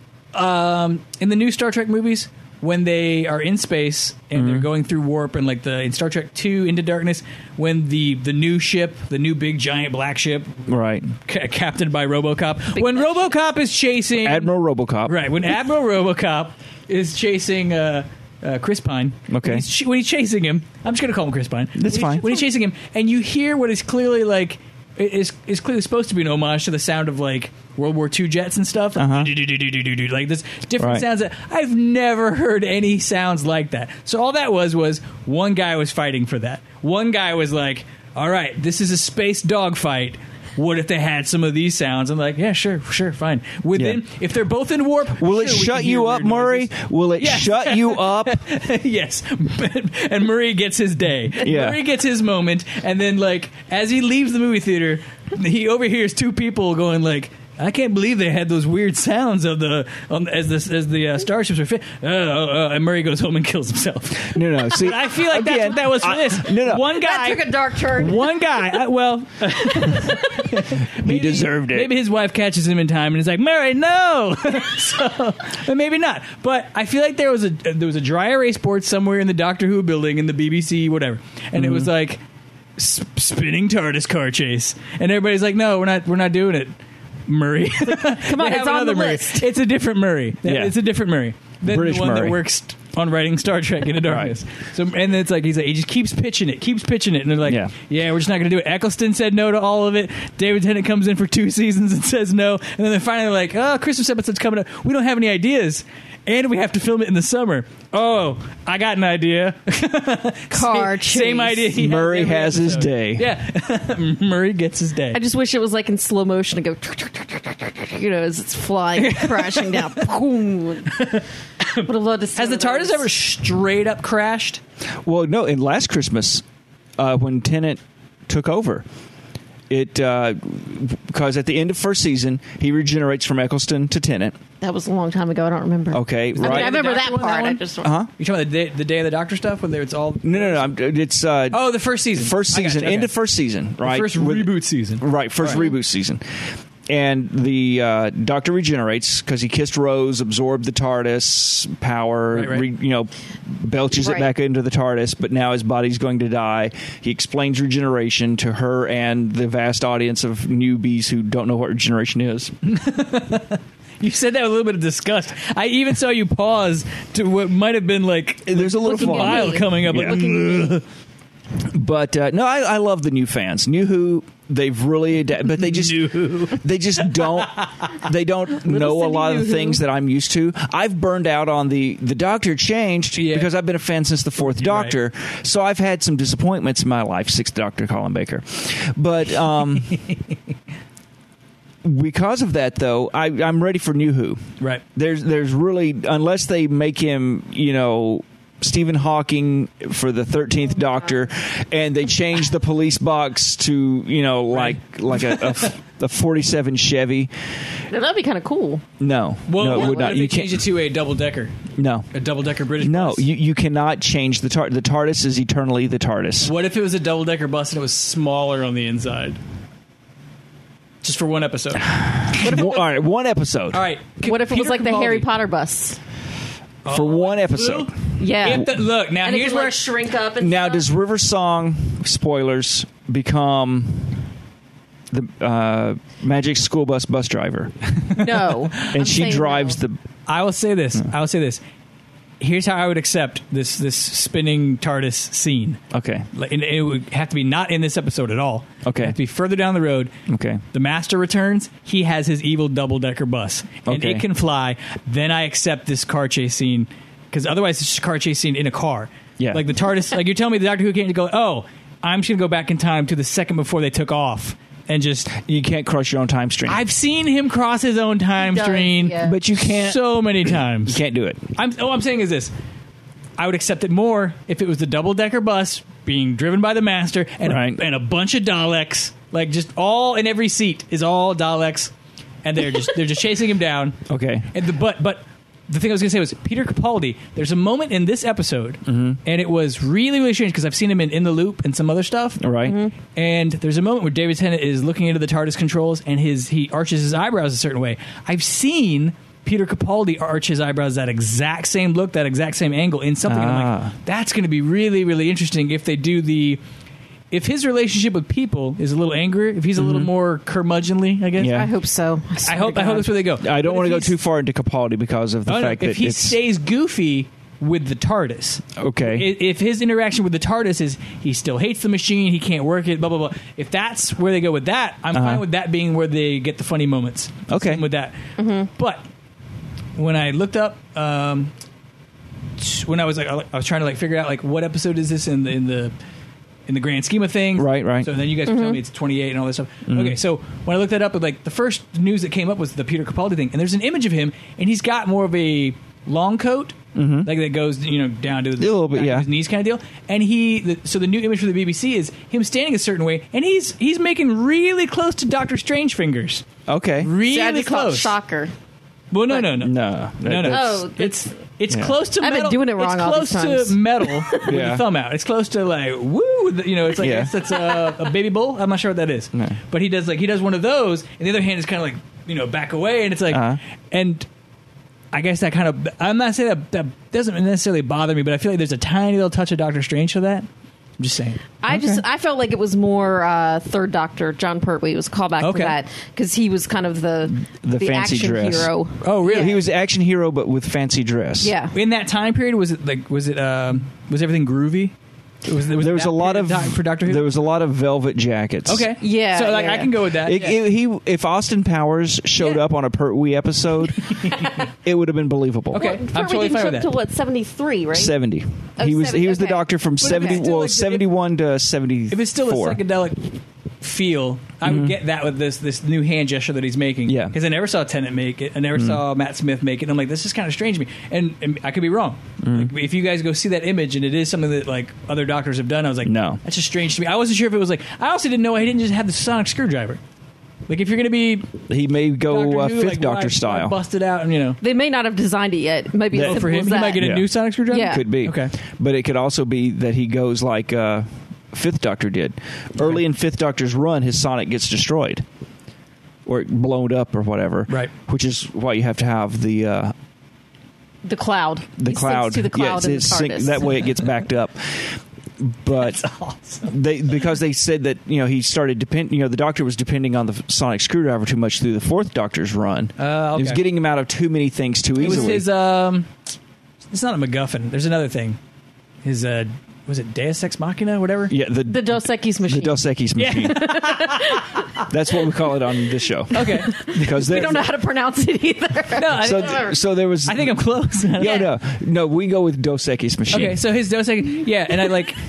in the new Star Trek movies, when they are in space and they're going through warp, and like in Star Trek 2 Into Darkness, when the new ship, the new big giant black ship, right, captained by RoboCop, when RoboCop is chasing Admiral RoboCop, right, when Admiral RoboCop is chasing Chris Pine, okay, when he's chasing him, I'm just gonna call him Chris Pine. That's fine. When he's chasing him, and you hear what is clearly like. Is clearly supposed to be an homage to the sound of like World War II jets and stuff, like this different sounds that I've never heard any sounds like that. So all that was one guy was fighting for that. One guy was like, "All right, this is a space dogfight. What if they had some of these sounds?" I'm like, "Yeah, sure, fine." If they're both in warp, will it shut you up, Murray? Will it shut you up? Yes. And Murray gets his day. Yeah. Murray gets his moment, and then like as he leaves the movie theater, he overhears two people going like, "I can't believe they had those weird sounds of as the starships are fit." And Murray goes home and kills himself. No. See, I feel like that's what that was for this. No. One guy that took a dark turn. One guy. He deserved it. Maybe his wife catches him in time and is like, "Murray, no." So maybe not. But I feel like there was a dry erase board somewhere in the Doctor Who building in the BBC, whatever, and it was like spinning TARDIS car chase, and everybody's like, "No, we're not doing it." Murray. Come on, it's on the Murray. list. It's a different Murray. Yeah. It's a different Murray than British the one Murray. that works on writing Star Trek Into Darkness. Right. So, and it's like he just keeps pitching it, and they're like, yeah, we're just not going to do it. Eccleston said no to all of it. David Tennant comes in for 2 seasons and says no, and then they're finally like, "Oh, Christmas episode's coming up. We don't have any ideas, and we have to film it in the summer." Oh, I got an idea. Car chase. Same idea. Murray has his day. Yeah, Murray gets his day. I just wish it was like in slow motion to go, as it's flying, crashing down. Would have loved to see. Has the TARDIS ever straight up crashed? Well, no. In Last Christmas, when Tennant took over, because at the end of first season, he regenerates from Eccleston to Tennant. That was a long time ago. I don't remember. Okay, right. I remember that one, part. that I one? just You talking about the day of the Doctor stuff when it's all No. It's the first season. First season, Okay. end of first season, right? The first reboot season, right? First reboot season. And the Doctor regenerates because he kissed Rose, absorbed the TARDIS power, right. belches it back into the TARDIS, but now his body's going to die. He explains regeneration to her and the vast audience of newbies who don't know what regeneration is. You said that with a little bit of disgust. I even saw you pause to what might have been like there's a little file coming up. Yeah. Like, but no, I love the new fans. New Who, they've really but they just don't know a lot of the things that I'm used to. I've burned out on the Doctor changed because I've been a fan since the fourth Doctor, so I've had some disappointments in my life. Sixth Doctor, Colin Baker, but because of that, though, I'm ready for New Who. Right. There's really, unless they make him, Stephen Hawking for the 13th Doctor, and they change the police box to, like a 47 Chevy. Now, that'd be kind of cool. No. Well, no, it would not. You change it to a double-decker. No. A double-decker British No, bus. you cannot change the TARDIS. The TARDIS is eternally the TARDIS. What if it was a double-decker bus and it was smaller on the inside? Just for one episode. All right, one episode. All right. What if it was Peter like the Capaldi. Harry Potter bus? For one episode. Yeah. Look, now and here's it where... like shrink up and Now, stuff? does River Song, spoilers, become the Magic School Bus driver? No. And she drives the... I will say this. Here's how I would accept this spinning TARDIS scene. Okay. And it would have to be not in this episode at all. Okay. It have to be further down the road. Okay. The Master returns. He has his evil double-decker bus. And Okay. it can fly. Then I accept this car chase scene. Because otherwise it's just a car chase scene in a car. Yeah. Like the TARDIS, like you're telling me the Doctor Who can't go, oh, I'm just going to go back in time to the second before they took off. And just... You can't cross your own time stream. I've seen him cross his own time He does, stream. yeah. But you can't... So many times. You can't do it. I'm saying is this. I would accept it more if it was the double-decker bus being driven by the Master and, Right. and a bunch of Daleks. Like, just all in every seat is all Daleks. And they're just chasing him down. Okay. And but the thing I was going to say was Peter Capaldi. There's a moment in this episode, and it was really, really strange because I've seen him in The Loop and some other stuff. All right. And there's a moment where David Tennant is looking into the TARDIS controls, and he arches his eyebrows a certain way. I've seen Peter Capaldi arch his eyebrows that exact same look, that exact same angle in something. And I'm like, that's going to be really, really interesting if they do if his relationship with people is a little angrier, if he's a little more curmudgeonly, I guess. Yeah. I hope so. I hope that's where they go. I don't But want to if go he's- too far into Capaldi because of the fact that if he it's... stays goofy with the TARDIS, Okay. If his interaction with the TARDIS is he still hates the machine, he can't work it, blah blah blah. If that's where they go with that, I'm fine with that being where they get the funny moments. Okay. Same with that. But when I looked up, when I was trying to figure out what episode is this in the grand scheme of things. Right. So then you guys were telling me it's 28 and all this stuff. Okay, so when I looked that up, the first news that came up was the Peter Capaldi thing. And there's an image of him, and he's got more of a long coat, that goes down to little bit, yeah. his knees kind of deal. And so the new image for the BBC is him standing a certain way, and he's making really close to Doctor Strange fingers. Okay. Really See, I just thought close. Shocker. Well, no. No. Oh, It's Yeah. close to I've been metal. doing it wrong It's all close these times. to metal with Yeah. the thumb out. It's close to woo. It's like Yeah. it's a baby bull. I'm not sure what that is. No. But he does one of those, and the other hand is kind of back away, and it's and I guess that kind of I'm not saying that doesn't necessarily bother me, but I feel like there's a tiny little touch of Doctor Strange to that. I'm just saying. I felt like it was more Third Doctor. John Pertwee was a callback Okay. for that because he was kind of the fancy action dress. hero. Oh, really? He was action hero, but with fancy dress. Yeah. In that time period, was everything groovy? There was that a lot period of time for Doctor Who. There was a lot of velvet jackets. Okay. Yeah, So yeah. I can go with that. Yeah. If Austin Powers showed Yeah. up on a Pertwee episode, it would have been believable. Okay. Well, I'm Pertwee totally didn't fine show with up that. till what 73, right? 70. Oh, he was 70, the okay. doctor from But if 70 it's still like the- 71 to 74. If it's still a psychedelic feel, I would get that with this new hand gesture that he's making. Yeah. Because I never saw Tennant make it. I never saw Matt Smith make it. And I'm like, this is kind of strange to me. And I could be wrong. If you guys go see that image and it is something that other doctors have done, I was like, No. that's just strange to me. I wasn't sure if it was I also didn't know he didn't just have the sonic screwdriver. If you're going to be He may go Doctor Who, Fifth Doctor style. bust it out and They may not have designed it yet. Maybe That- as for simple him, as he that. might get a Yeah. new sonic screwdriver. Yeah. Could be. Okay. But it could also be that he goes like Fifth Doctor did. Early in Fifth Doctor's run, his Sonic gets destroyed. Or blown up or whatever. Right. Which is why you have to have the cloud. He cloud. sinks to the cloud in the sync- TARDIS. that way it gets backed up. But because they said that he started the Doctor was depending on the sonic screwdriver too much through the Fourth Doctor's run. Okay. It was getting him out of too many things too It was easily. his. It's not a MacGuffin. There's another thing. His. Was it Deus Ex Machina? Whatever. yeah, The Dos Equis machine. the Dos Equis machine. That's what we call it on this show. Okay. Because we don't know how to pronounce it either. No, so there was. I think I'm close. No. We go with Dos Equis machine. Okay, so his Dos Ex, and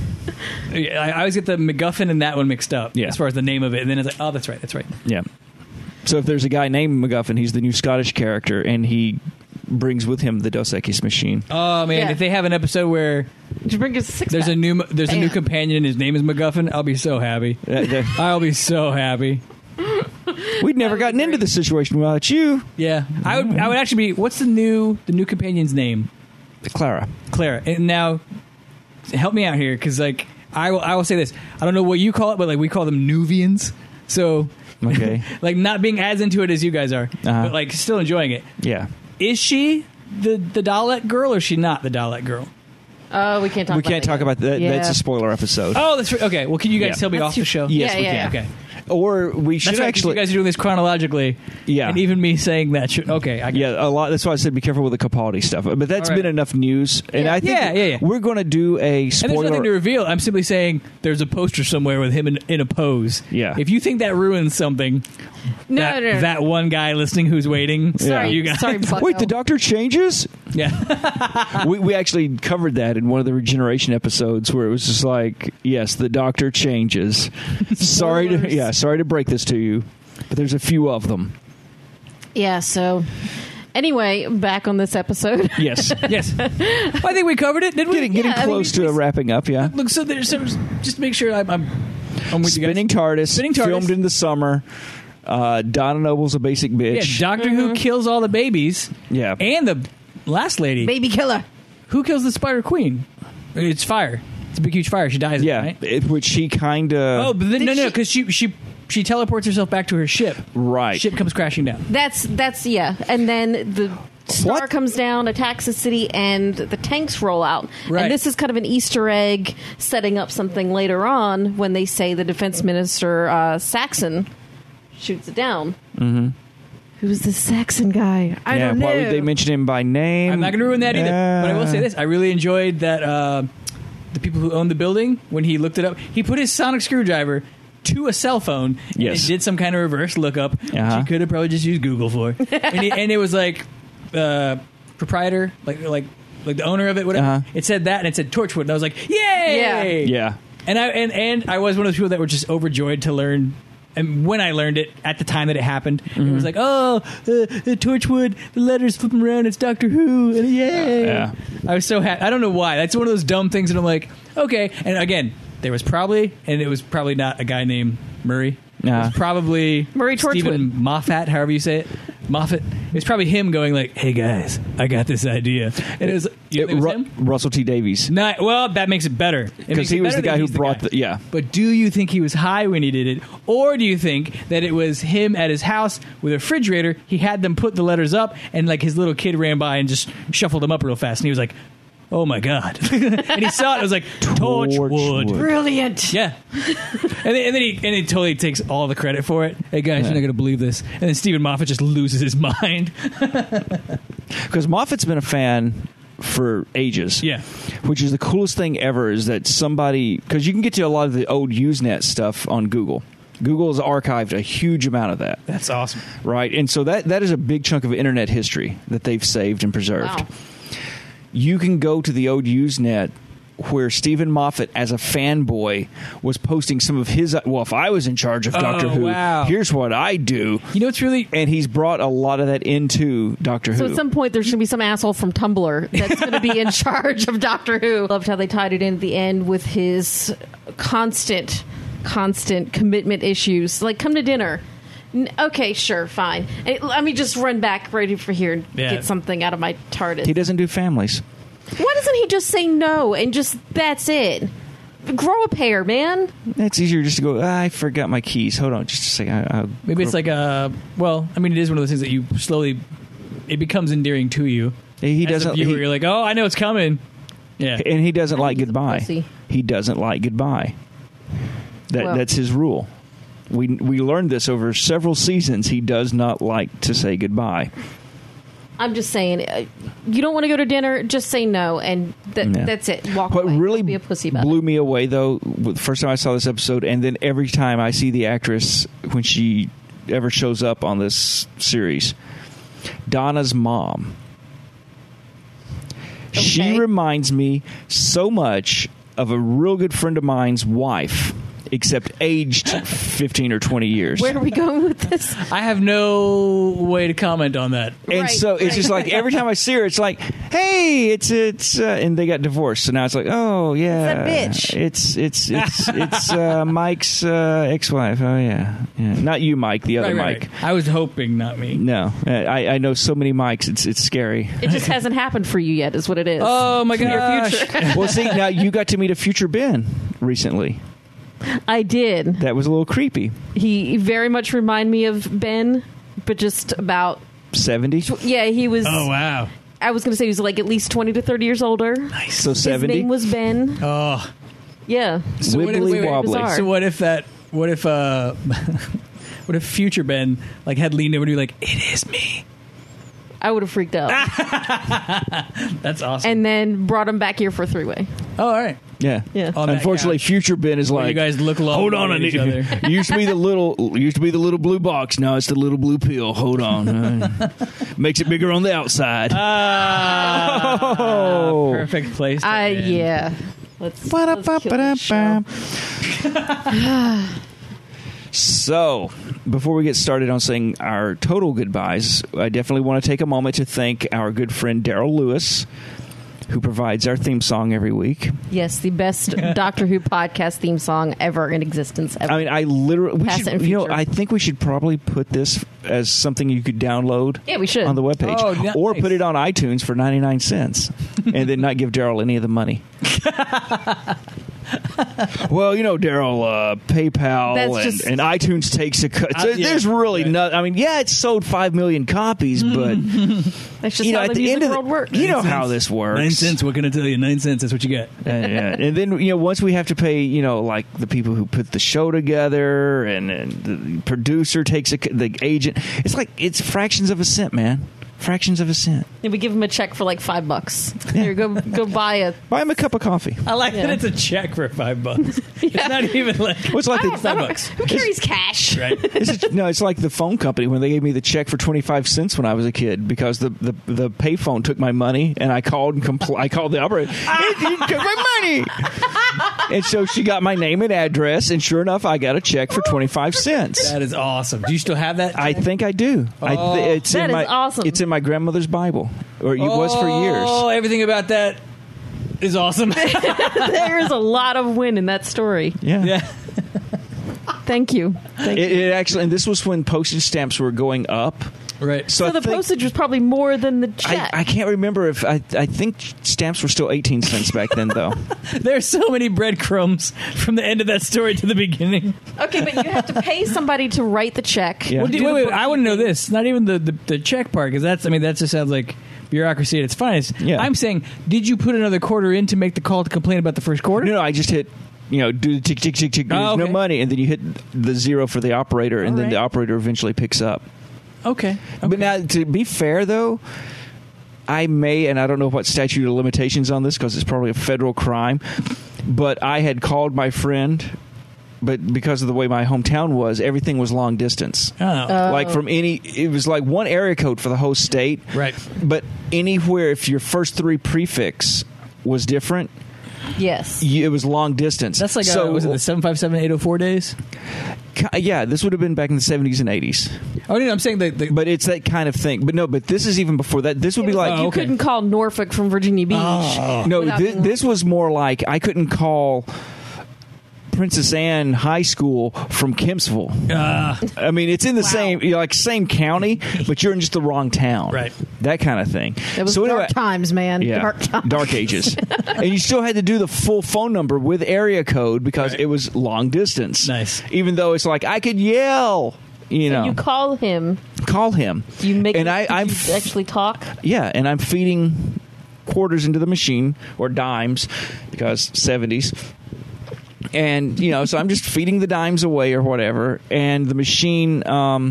I always get the MacGuffin and that one mixed up. Yeah. As far as the name of it, and then it's like, oh, that's right. Yeah. So if there's a guy named MacGuffin, he's the new Scottish character, and he brings with him the Dos Equis machine. Oh man, Yeah. if they have an episode where Did you bring us a six there's pack? a new Bam. companion and his name is MacGuffin, I'll be so happy. I'll be so happy. We'd never gotten into this situation without you, Yeah, I would actually be. What's the new companion's name? Clara. Clara. And now, help me out here, because I will say this. I don't know what you call it, but we call them Nuvians. So Okay. Like not being as into it as you guys are, but like still enjoying it. Yeah. Is she the Dalek girl, or is she not the Dalek girl? Oh, we can't talk. We can't talk about that. Yeah. That's a spoiler episode. Oh, that's right. Okay. Well, can you guys tell me off the show? Yes, we yeah. can. Okay. Or we should That's right, 'cause actually. you guys are doing this chronologically. Yeah. And even me saying that should. Okay. I got Yeah, a lot. That's why I said be careful with the Capaldi stuff. But that's All right. been enough news, and Yeah. I think Yeah. we're going to do a And spoiler. there's nothing to reveal. I'm simply saying there's a poster somewhere with him in a pose. Yeah. If you think that ruins something, No, that, no. that one guy listening who's waiting. Sorry, You guys. sorry, Bucko. Wait, the Doctor changes? Yeah. we actually covered that in one of the Regeneration episodes where it was just like, yes, the Doctor changes. sorry to break this to you, but there's a few of them. Yeah. So, anyway, back on this episode. Yes. Yes. I think we covered it, didn't we? Getting Yeah, I mean, close to wrapping up, yeah. Look, so there's just to make sure I'm with you guys. Spinning TARDIS, Spinning TARDIS. filmed in the summer. Donna Noble's a basic Yeah, bitch. Doctor Who kills all the babies. Yeah. And the last lady. Baby killer. Who kills the Spider Queen? It's fire. It's a big, huge fire. She dies. Yeah, Right? which she kind of... Oh, but then, no, she- because she teleports herself back to her ship. Right. Ship comes crashing down. That's yeah. And then the star What? comes down, attacks the city, and the tanks roll out. Right. And this is kind of an Easter egg setting up something later on when they say the defense minister Saxon shoots it down. Mm-hmm. Who's the Saxon guy? I don't know. Why would they mention him by name? I'm not going to ruin that either. But I will say this. I really enjoyed that the people who owned the building, when he looked it up, he put his sonic screwdriver to a cell phone and Yes. it did some kind of reverse lookup, which Uh-huh. he could have probably just used Google for. and it was like proprietor, like the owner of it, whatever. Uh-huh. It said that, and it said Torchwood, and I was like, yay! Yeah. And I was one of those people that were just overjoyed to learn. And when I learned it at the time that it happened, it was like, oh, Torchwood, the letters flipping around, it's Doctor Who, and yay! Yeah. I was so happy. I don't know why. That's one of those dumb things that I'm like, okay. And again, it was probably not a guy named Murray. Nah. It was probably Murray Stephen Moffat, however you say it. Moffat. It's probably him going like, hey guys, I got this idea. And it was, you think it was him? Russell T. Davies. Well, that makes it better. Because he was the guy who brought the... Yeah. But do you think he was high when he did it? Or do you think that it was him at his house with a refrigerator, he had them put the letters up, and like his little kid ran by and just shuffled them up real fast, and he was like, oh my God. And he saw it, it was like, Torchwood. Brilliant. Yeah. and then he totally takes all the credit for it. Hey guys, you're not going to believe this. And then Stephen Moffat just loses his mind. Because Moffat's been a fan for ages. Yeah. Which is the coolest thing ever is that somebody... Because you can get to a lot of the old Usenet stuff on Google. Google has archived a huge amount of that. That's awesome. Right? And so that is a big chunk of internet history that they've saved and preserved. Wow. You can go to the old Usenet where Stephen Moffat, as a fanboy, was posting some of his... Well, if I was in charge of Doctor Who, wow. here's what I do. You know what's really... And he's brought a lot of that into Doctor So Who. at some point, there's going to be some asshole from Tumblr that's going to be in charge of Doctor Who. Loved how they tied it in at the end with his constant commitment issues. Like, come to dinner. Okay, sure, fine. Let me just run back right over here and get something out of my TARDIS. He doesn't do families. Why doesn't he just say no and just, that's it? Grow a pair, man. It's easier just to go, I forgot my keys. Hold on just a second. Maybe it's like a... Well, I mean, it is one of those things that you slowly... It becomes endearing to you. He As doesn't... a viewer, you're like, oh, I know it's coming. Yeah. And he doesn't like he's a goodbye. pussy. He doesn't like goodbye. That's his rule. We learned this over several seasons. He does not like to say goodbye. I'm just saying, you don't want to go to dinner, just say no, and that's it. Walk What away. really Don't be a pussy about blew it. me away, though, the first time I saw this episode, and then every time I see the actress when she ever shows up on this series, Donna's mom. Okay. She reminds me so much of a real good friend of mine's wife, except aged 15 or 20 years. Where are we going with this? I have no way to comment on that. And Right, so it's just like every time I see her, it's like, hey, it's and they got divorced, so now it's like, oh yeah, It's that bitch. it's Mike's ex-wife. Oh yeah, not you, Mike, the other Mike. Right. I was hoping, not me. No, I know so many Mikes. It's scary. It just hasn't happened for you yet, is what it is. Oh my Near gosh. future. Well, see, now you got to meet a future Ben recently. I did. That was a little creepy. He very much reminded me of Ben, but just about 70? Yeah, he was. Oh, wow. I was going to say he was like at least 20 to 30 years older. Nice. So 70? His name was Ben. Oh. Yeah. So Wibbly wobbly. bizarre. So what if future Ben like had leaned over to be like, it is me? I would have freaked out. That's awesome. And then brought him back here for a three-way. Oh, all right. Yeah. Yeah. On that Unfortunately, couch. future Ben is Where like, you guys look along hold on, at each other. used to be the little blue box. Now it's the little blue pill. Hold on, makes it bigger on the outside. Oh. Perfect place. To end. Yeah. Let's kill this show. So, before we get started on saying our total goodbyes, I definitely want to take a moment to thank our good friend Daryl Lewis, who provides our theme song every week. Yes, the best Doctor Who podcast theme song ever in existence. Ever. I mean, I literally, Past and future. I think we should probably put this as something you could download. Yeah, we should. On the webpage. Oh, nice. Or put it on iTunes for 99 cents and then not give Daryl any of the money. Well, Daryl, PayPal and iTunes takes a cut. So there's really not. I mean, it's sold 5 million copies, but that's just how at the the music end of world works. You know how this works. 9 cents. What can I tell you? 9 cents. That's what you get. And then once we have to pay, like the people who put the show together, and the producer takes the agent. It's fractions of a cent, man. Fractions of a cent. And we give him a check for like $5. Here, go buy a. Buy him a cup of coffee. I like that it's a check for $5. It's not even like What's like $5. Who carries cash? Right. It's like the phone company when they gave me the check for 25 cents when I was a kid because the payphone took my money and I called and I called the operator. You took my money. And so she got my name and address, and sure enough, I got a check for 25 cents. That is awesome. Do you still have that check? I think I do. It's That in is awesome. It's in my grandmother's Bible, or it was for years. Oh, everything about that is awesome. There's a lot of win in that story. Yeah. Thank you. It actually, and this was when postage stamps were going up. Right. So the postage was probably more than the check. I can't remember if I think stamps were still 18 cents back then, though. There's so many breadcrumbs from the end of that story to the beginning. Okay, but you have to pay somebody to write the check. Yeah. Well, wait, I want to know this. Not even the check part, because that just sounds like bureaucracy at its finest. Yeah. I'm saying, did you put another quarter in to make the call to complain about the first quarter? No, I just hit, do the tick, tick, tick, tick. There's no money. And then you hit the zero for the operator, and then the operator eventually picks up. Okay. But now, to be fair, though, I may, and I don't know what statute of limitations on this because it's probably a federal crime, but I had called my friend, but because of the way my hometown was, everything was long distance. Oh. Like it was like one area code for the whole state. Right. But anywhere, if your first three prefix was different, Yes. it was long distance. That's like, was it the 757-804 days? Yeah, this would have been back in the 70s and 80s. Oh, no, I'm saying But it's that kind of thing. But this is even before that. This would be like... You couldn't call Norfolk from Virginia Beach. No, this was more like I couldn't call Princess Anne High School from Kempsville. I mean, it's in the same county, but you're in just the wrong town. Right. That kind of thing. It was dark times, man. Yeah, Dark times. Dark ages. And you still had to do the full phone number with area code because it was long distance. Nice. Even though it's like I could yell. You call him. Call him. You make. And I'm actually talk. Yeah, and I'm feeding quarters into the machine or dimes because 70s. And, so I'm just feeding the dimes away or whatever. And the machine,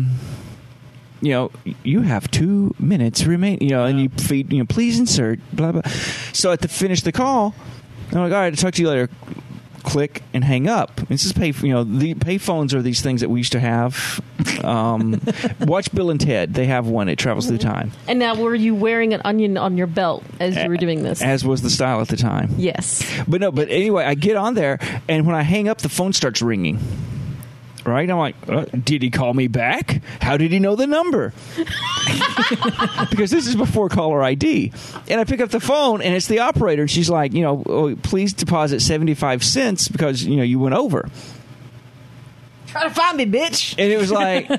you have 2 minutes remaining, and you feed, please insert, blah, blah. So at the finish the call, I'm like, all right, I'll talk to you later. Click and hang up. This is the payphones are these things that we used to have. Watch Bill and Ted. They have one. It travels through time. And now, were you wearing an onion on your belt as you were doing this? As was the style at the time. Yes. But anyway, I get on there, and when I hang up, the phone starts ringing. Right? I'm like, did he call me back? How did he know the number? Because this is before caller ID. And I pick up the phone, and it's the operator. And she's like, please deposit 75 cents because, you went over. Try to find me, bitch. And it was like,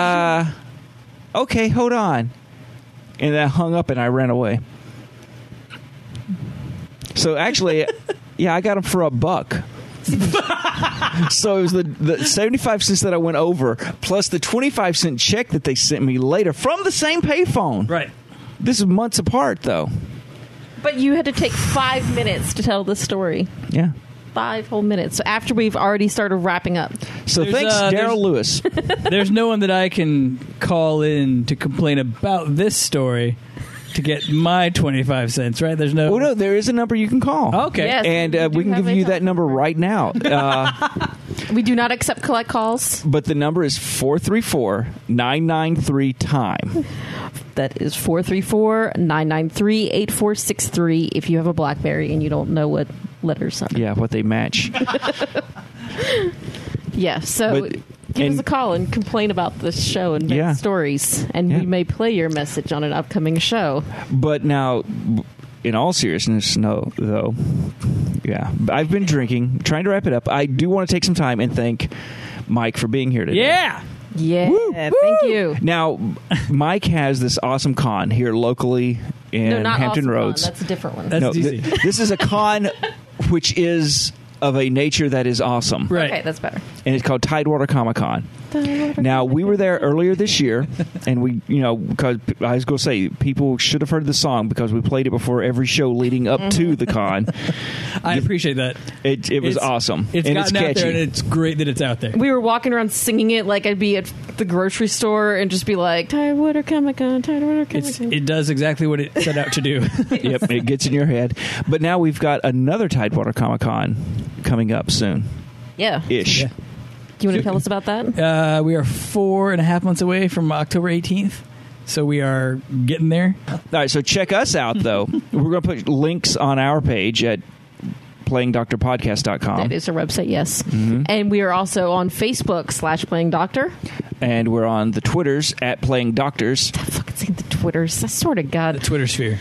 okay, hold on. And then I hung up, and I ran away. So actually, I got him for $1. So it was the 75 cents that I went over, plus the 25-cent check that they sent me later from the same payphone. Right. This is months apart, though. But you had to take 5 minutes to tell the story. Yeah. 5 whole minutes. So after we've already started wrapping up. So thanks, Daryl Lewis. There's no one that I can call in to complain about this story to get my 25 cents, right? There's no... Oh, no, there is a number you can call. Okay. Yes, And we can give you that number right now. We do not accept collect calls. But the number is 434-993-TIME. That is 434-993-8463 if you have a BlackBerry and you don't know what letters are. Yeah, what they match. Yeah, so give us a call and complain about this show and make stories, and we may play your message on an upcoming show. But now, in all seriousness, though, I've been drinking, trying to wrap it up. I do want to take some time and thank Mike for being here today. Yeah! Yeah, Woo, thank woo. you. Now, Mike has this awesome con here locally in Hampton awesome Roads. Con. That's a different one. That's easy. This is a con which is of a nature that is awesome. Right. Okay, that's better. And it's called Tidewater Comic Con. Now, we were there earlier this year, and we, because I was going to say, people should have heard the song because we played it before every show leading up to the con. I appreciate that. It was awesome. It's and gotten it's out catchy. there, and it's great that it's out there. We were walking around singing it like I'd be at the grocery store and just be like, Tidewater Comic Con, Tidewater Comic Con. It does exactly what it set out to do. Yep, it gets in your head. But now we've got another Tidewater Comic Con coming up soon. Yeah. Ish. Yeah. Do you want to tell us about that? We are 4.5 months away from October 18th, so we are getting there. All right, so check us out, though. We're going to put links on our page at playingdoctorpodcast.com. That is our website, yes. Mm-hmm. And we are also on Facebook /Playing Doctor. And we're on the Twitters at Playing Doctors. Stop fucking saying the Twitters. I swear to God. The Twitter sphere.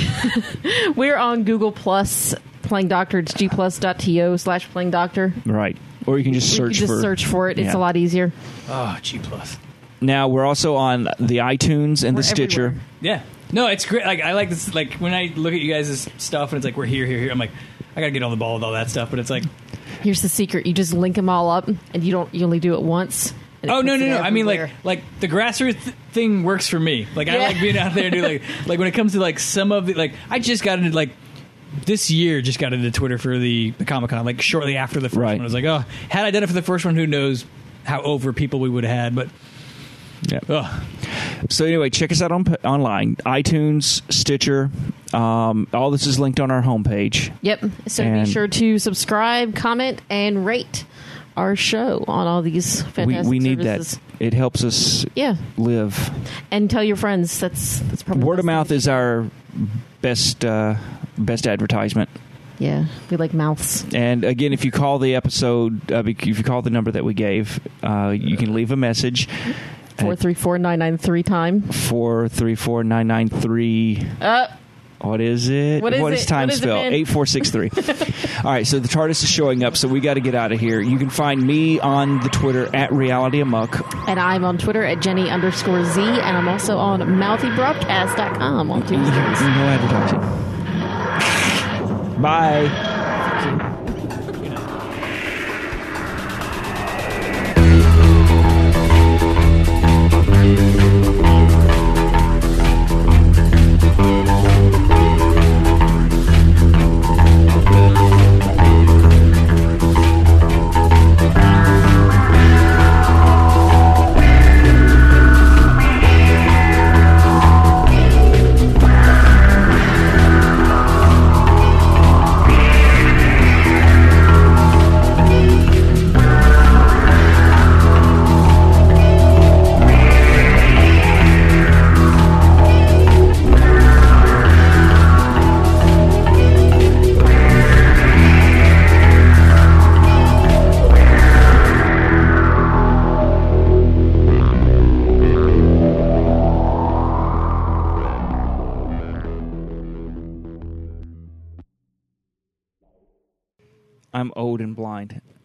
We're on Google Plus Playing Doctor. It's gplus.to /Playing Doctor. Right. Or you can just search for it. It's a lot easier. Oh, G+. Now, we're also on the iTunes and the Stitcher. Everywhere. Yeah. No, it's great. Like, I like this. Like, when I look at you guys' stuff and it's like, we're here. I'm like, I got to get on the ball with all that stuff. But it's like... Here's the secret. You just link them all up, and you only do it once. Oh, no. I mean, like the grassroots thing works for me. Like, I like being out there and do like when it comes to like some of the, like, I just got into like, this year just got into Twitter for the Comic-Con, like shortly after the first one. I was like, oh, had I done it for the first one, who knows how over people we would have had, but... Yeah. So anyway, check us out online, iTunes, Stitcher. All this is linked on our homepage. Yep. So be sure to subscribe, comment, and rate our show on all these fantastic we need services. that. It helps us live. And tell your friends. That's probably word of mouth is our best advertisement. Yeah, we like mouths. And again, if you call the episode, if you call the number that we gave, you can leave a message. 434-993-TIME. 434-993. What is it? What is time spell? 8463. All right, so the TARDIS is showing up, so we got to get out of here. You can find me on the Twitter at Reality Amok. And I'm on Twitter at Jenny_Z, and I'm also on mouthy.broadcast.com on Tuesdays. No advertising. Bye. I'm old and blind.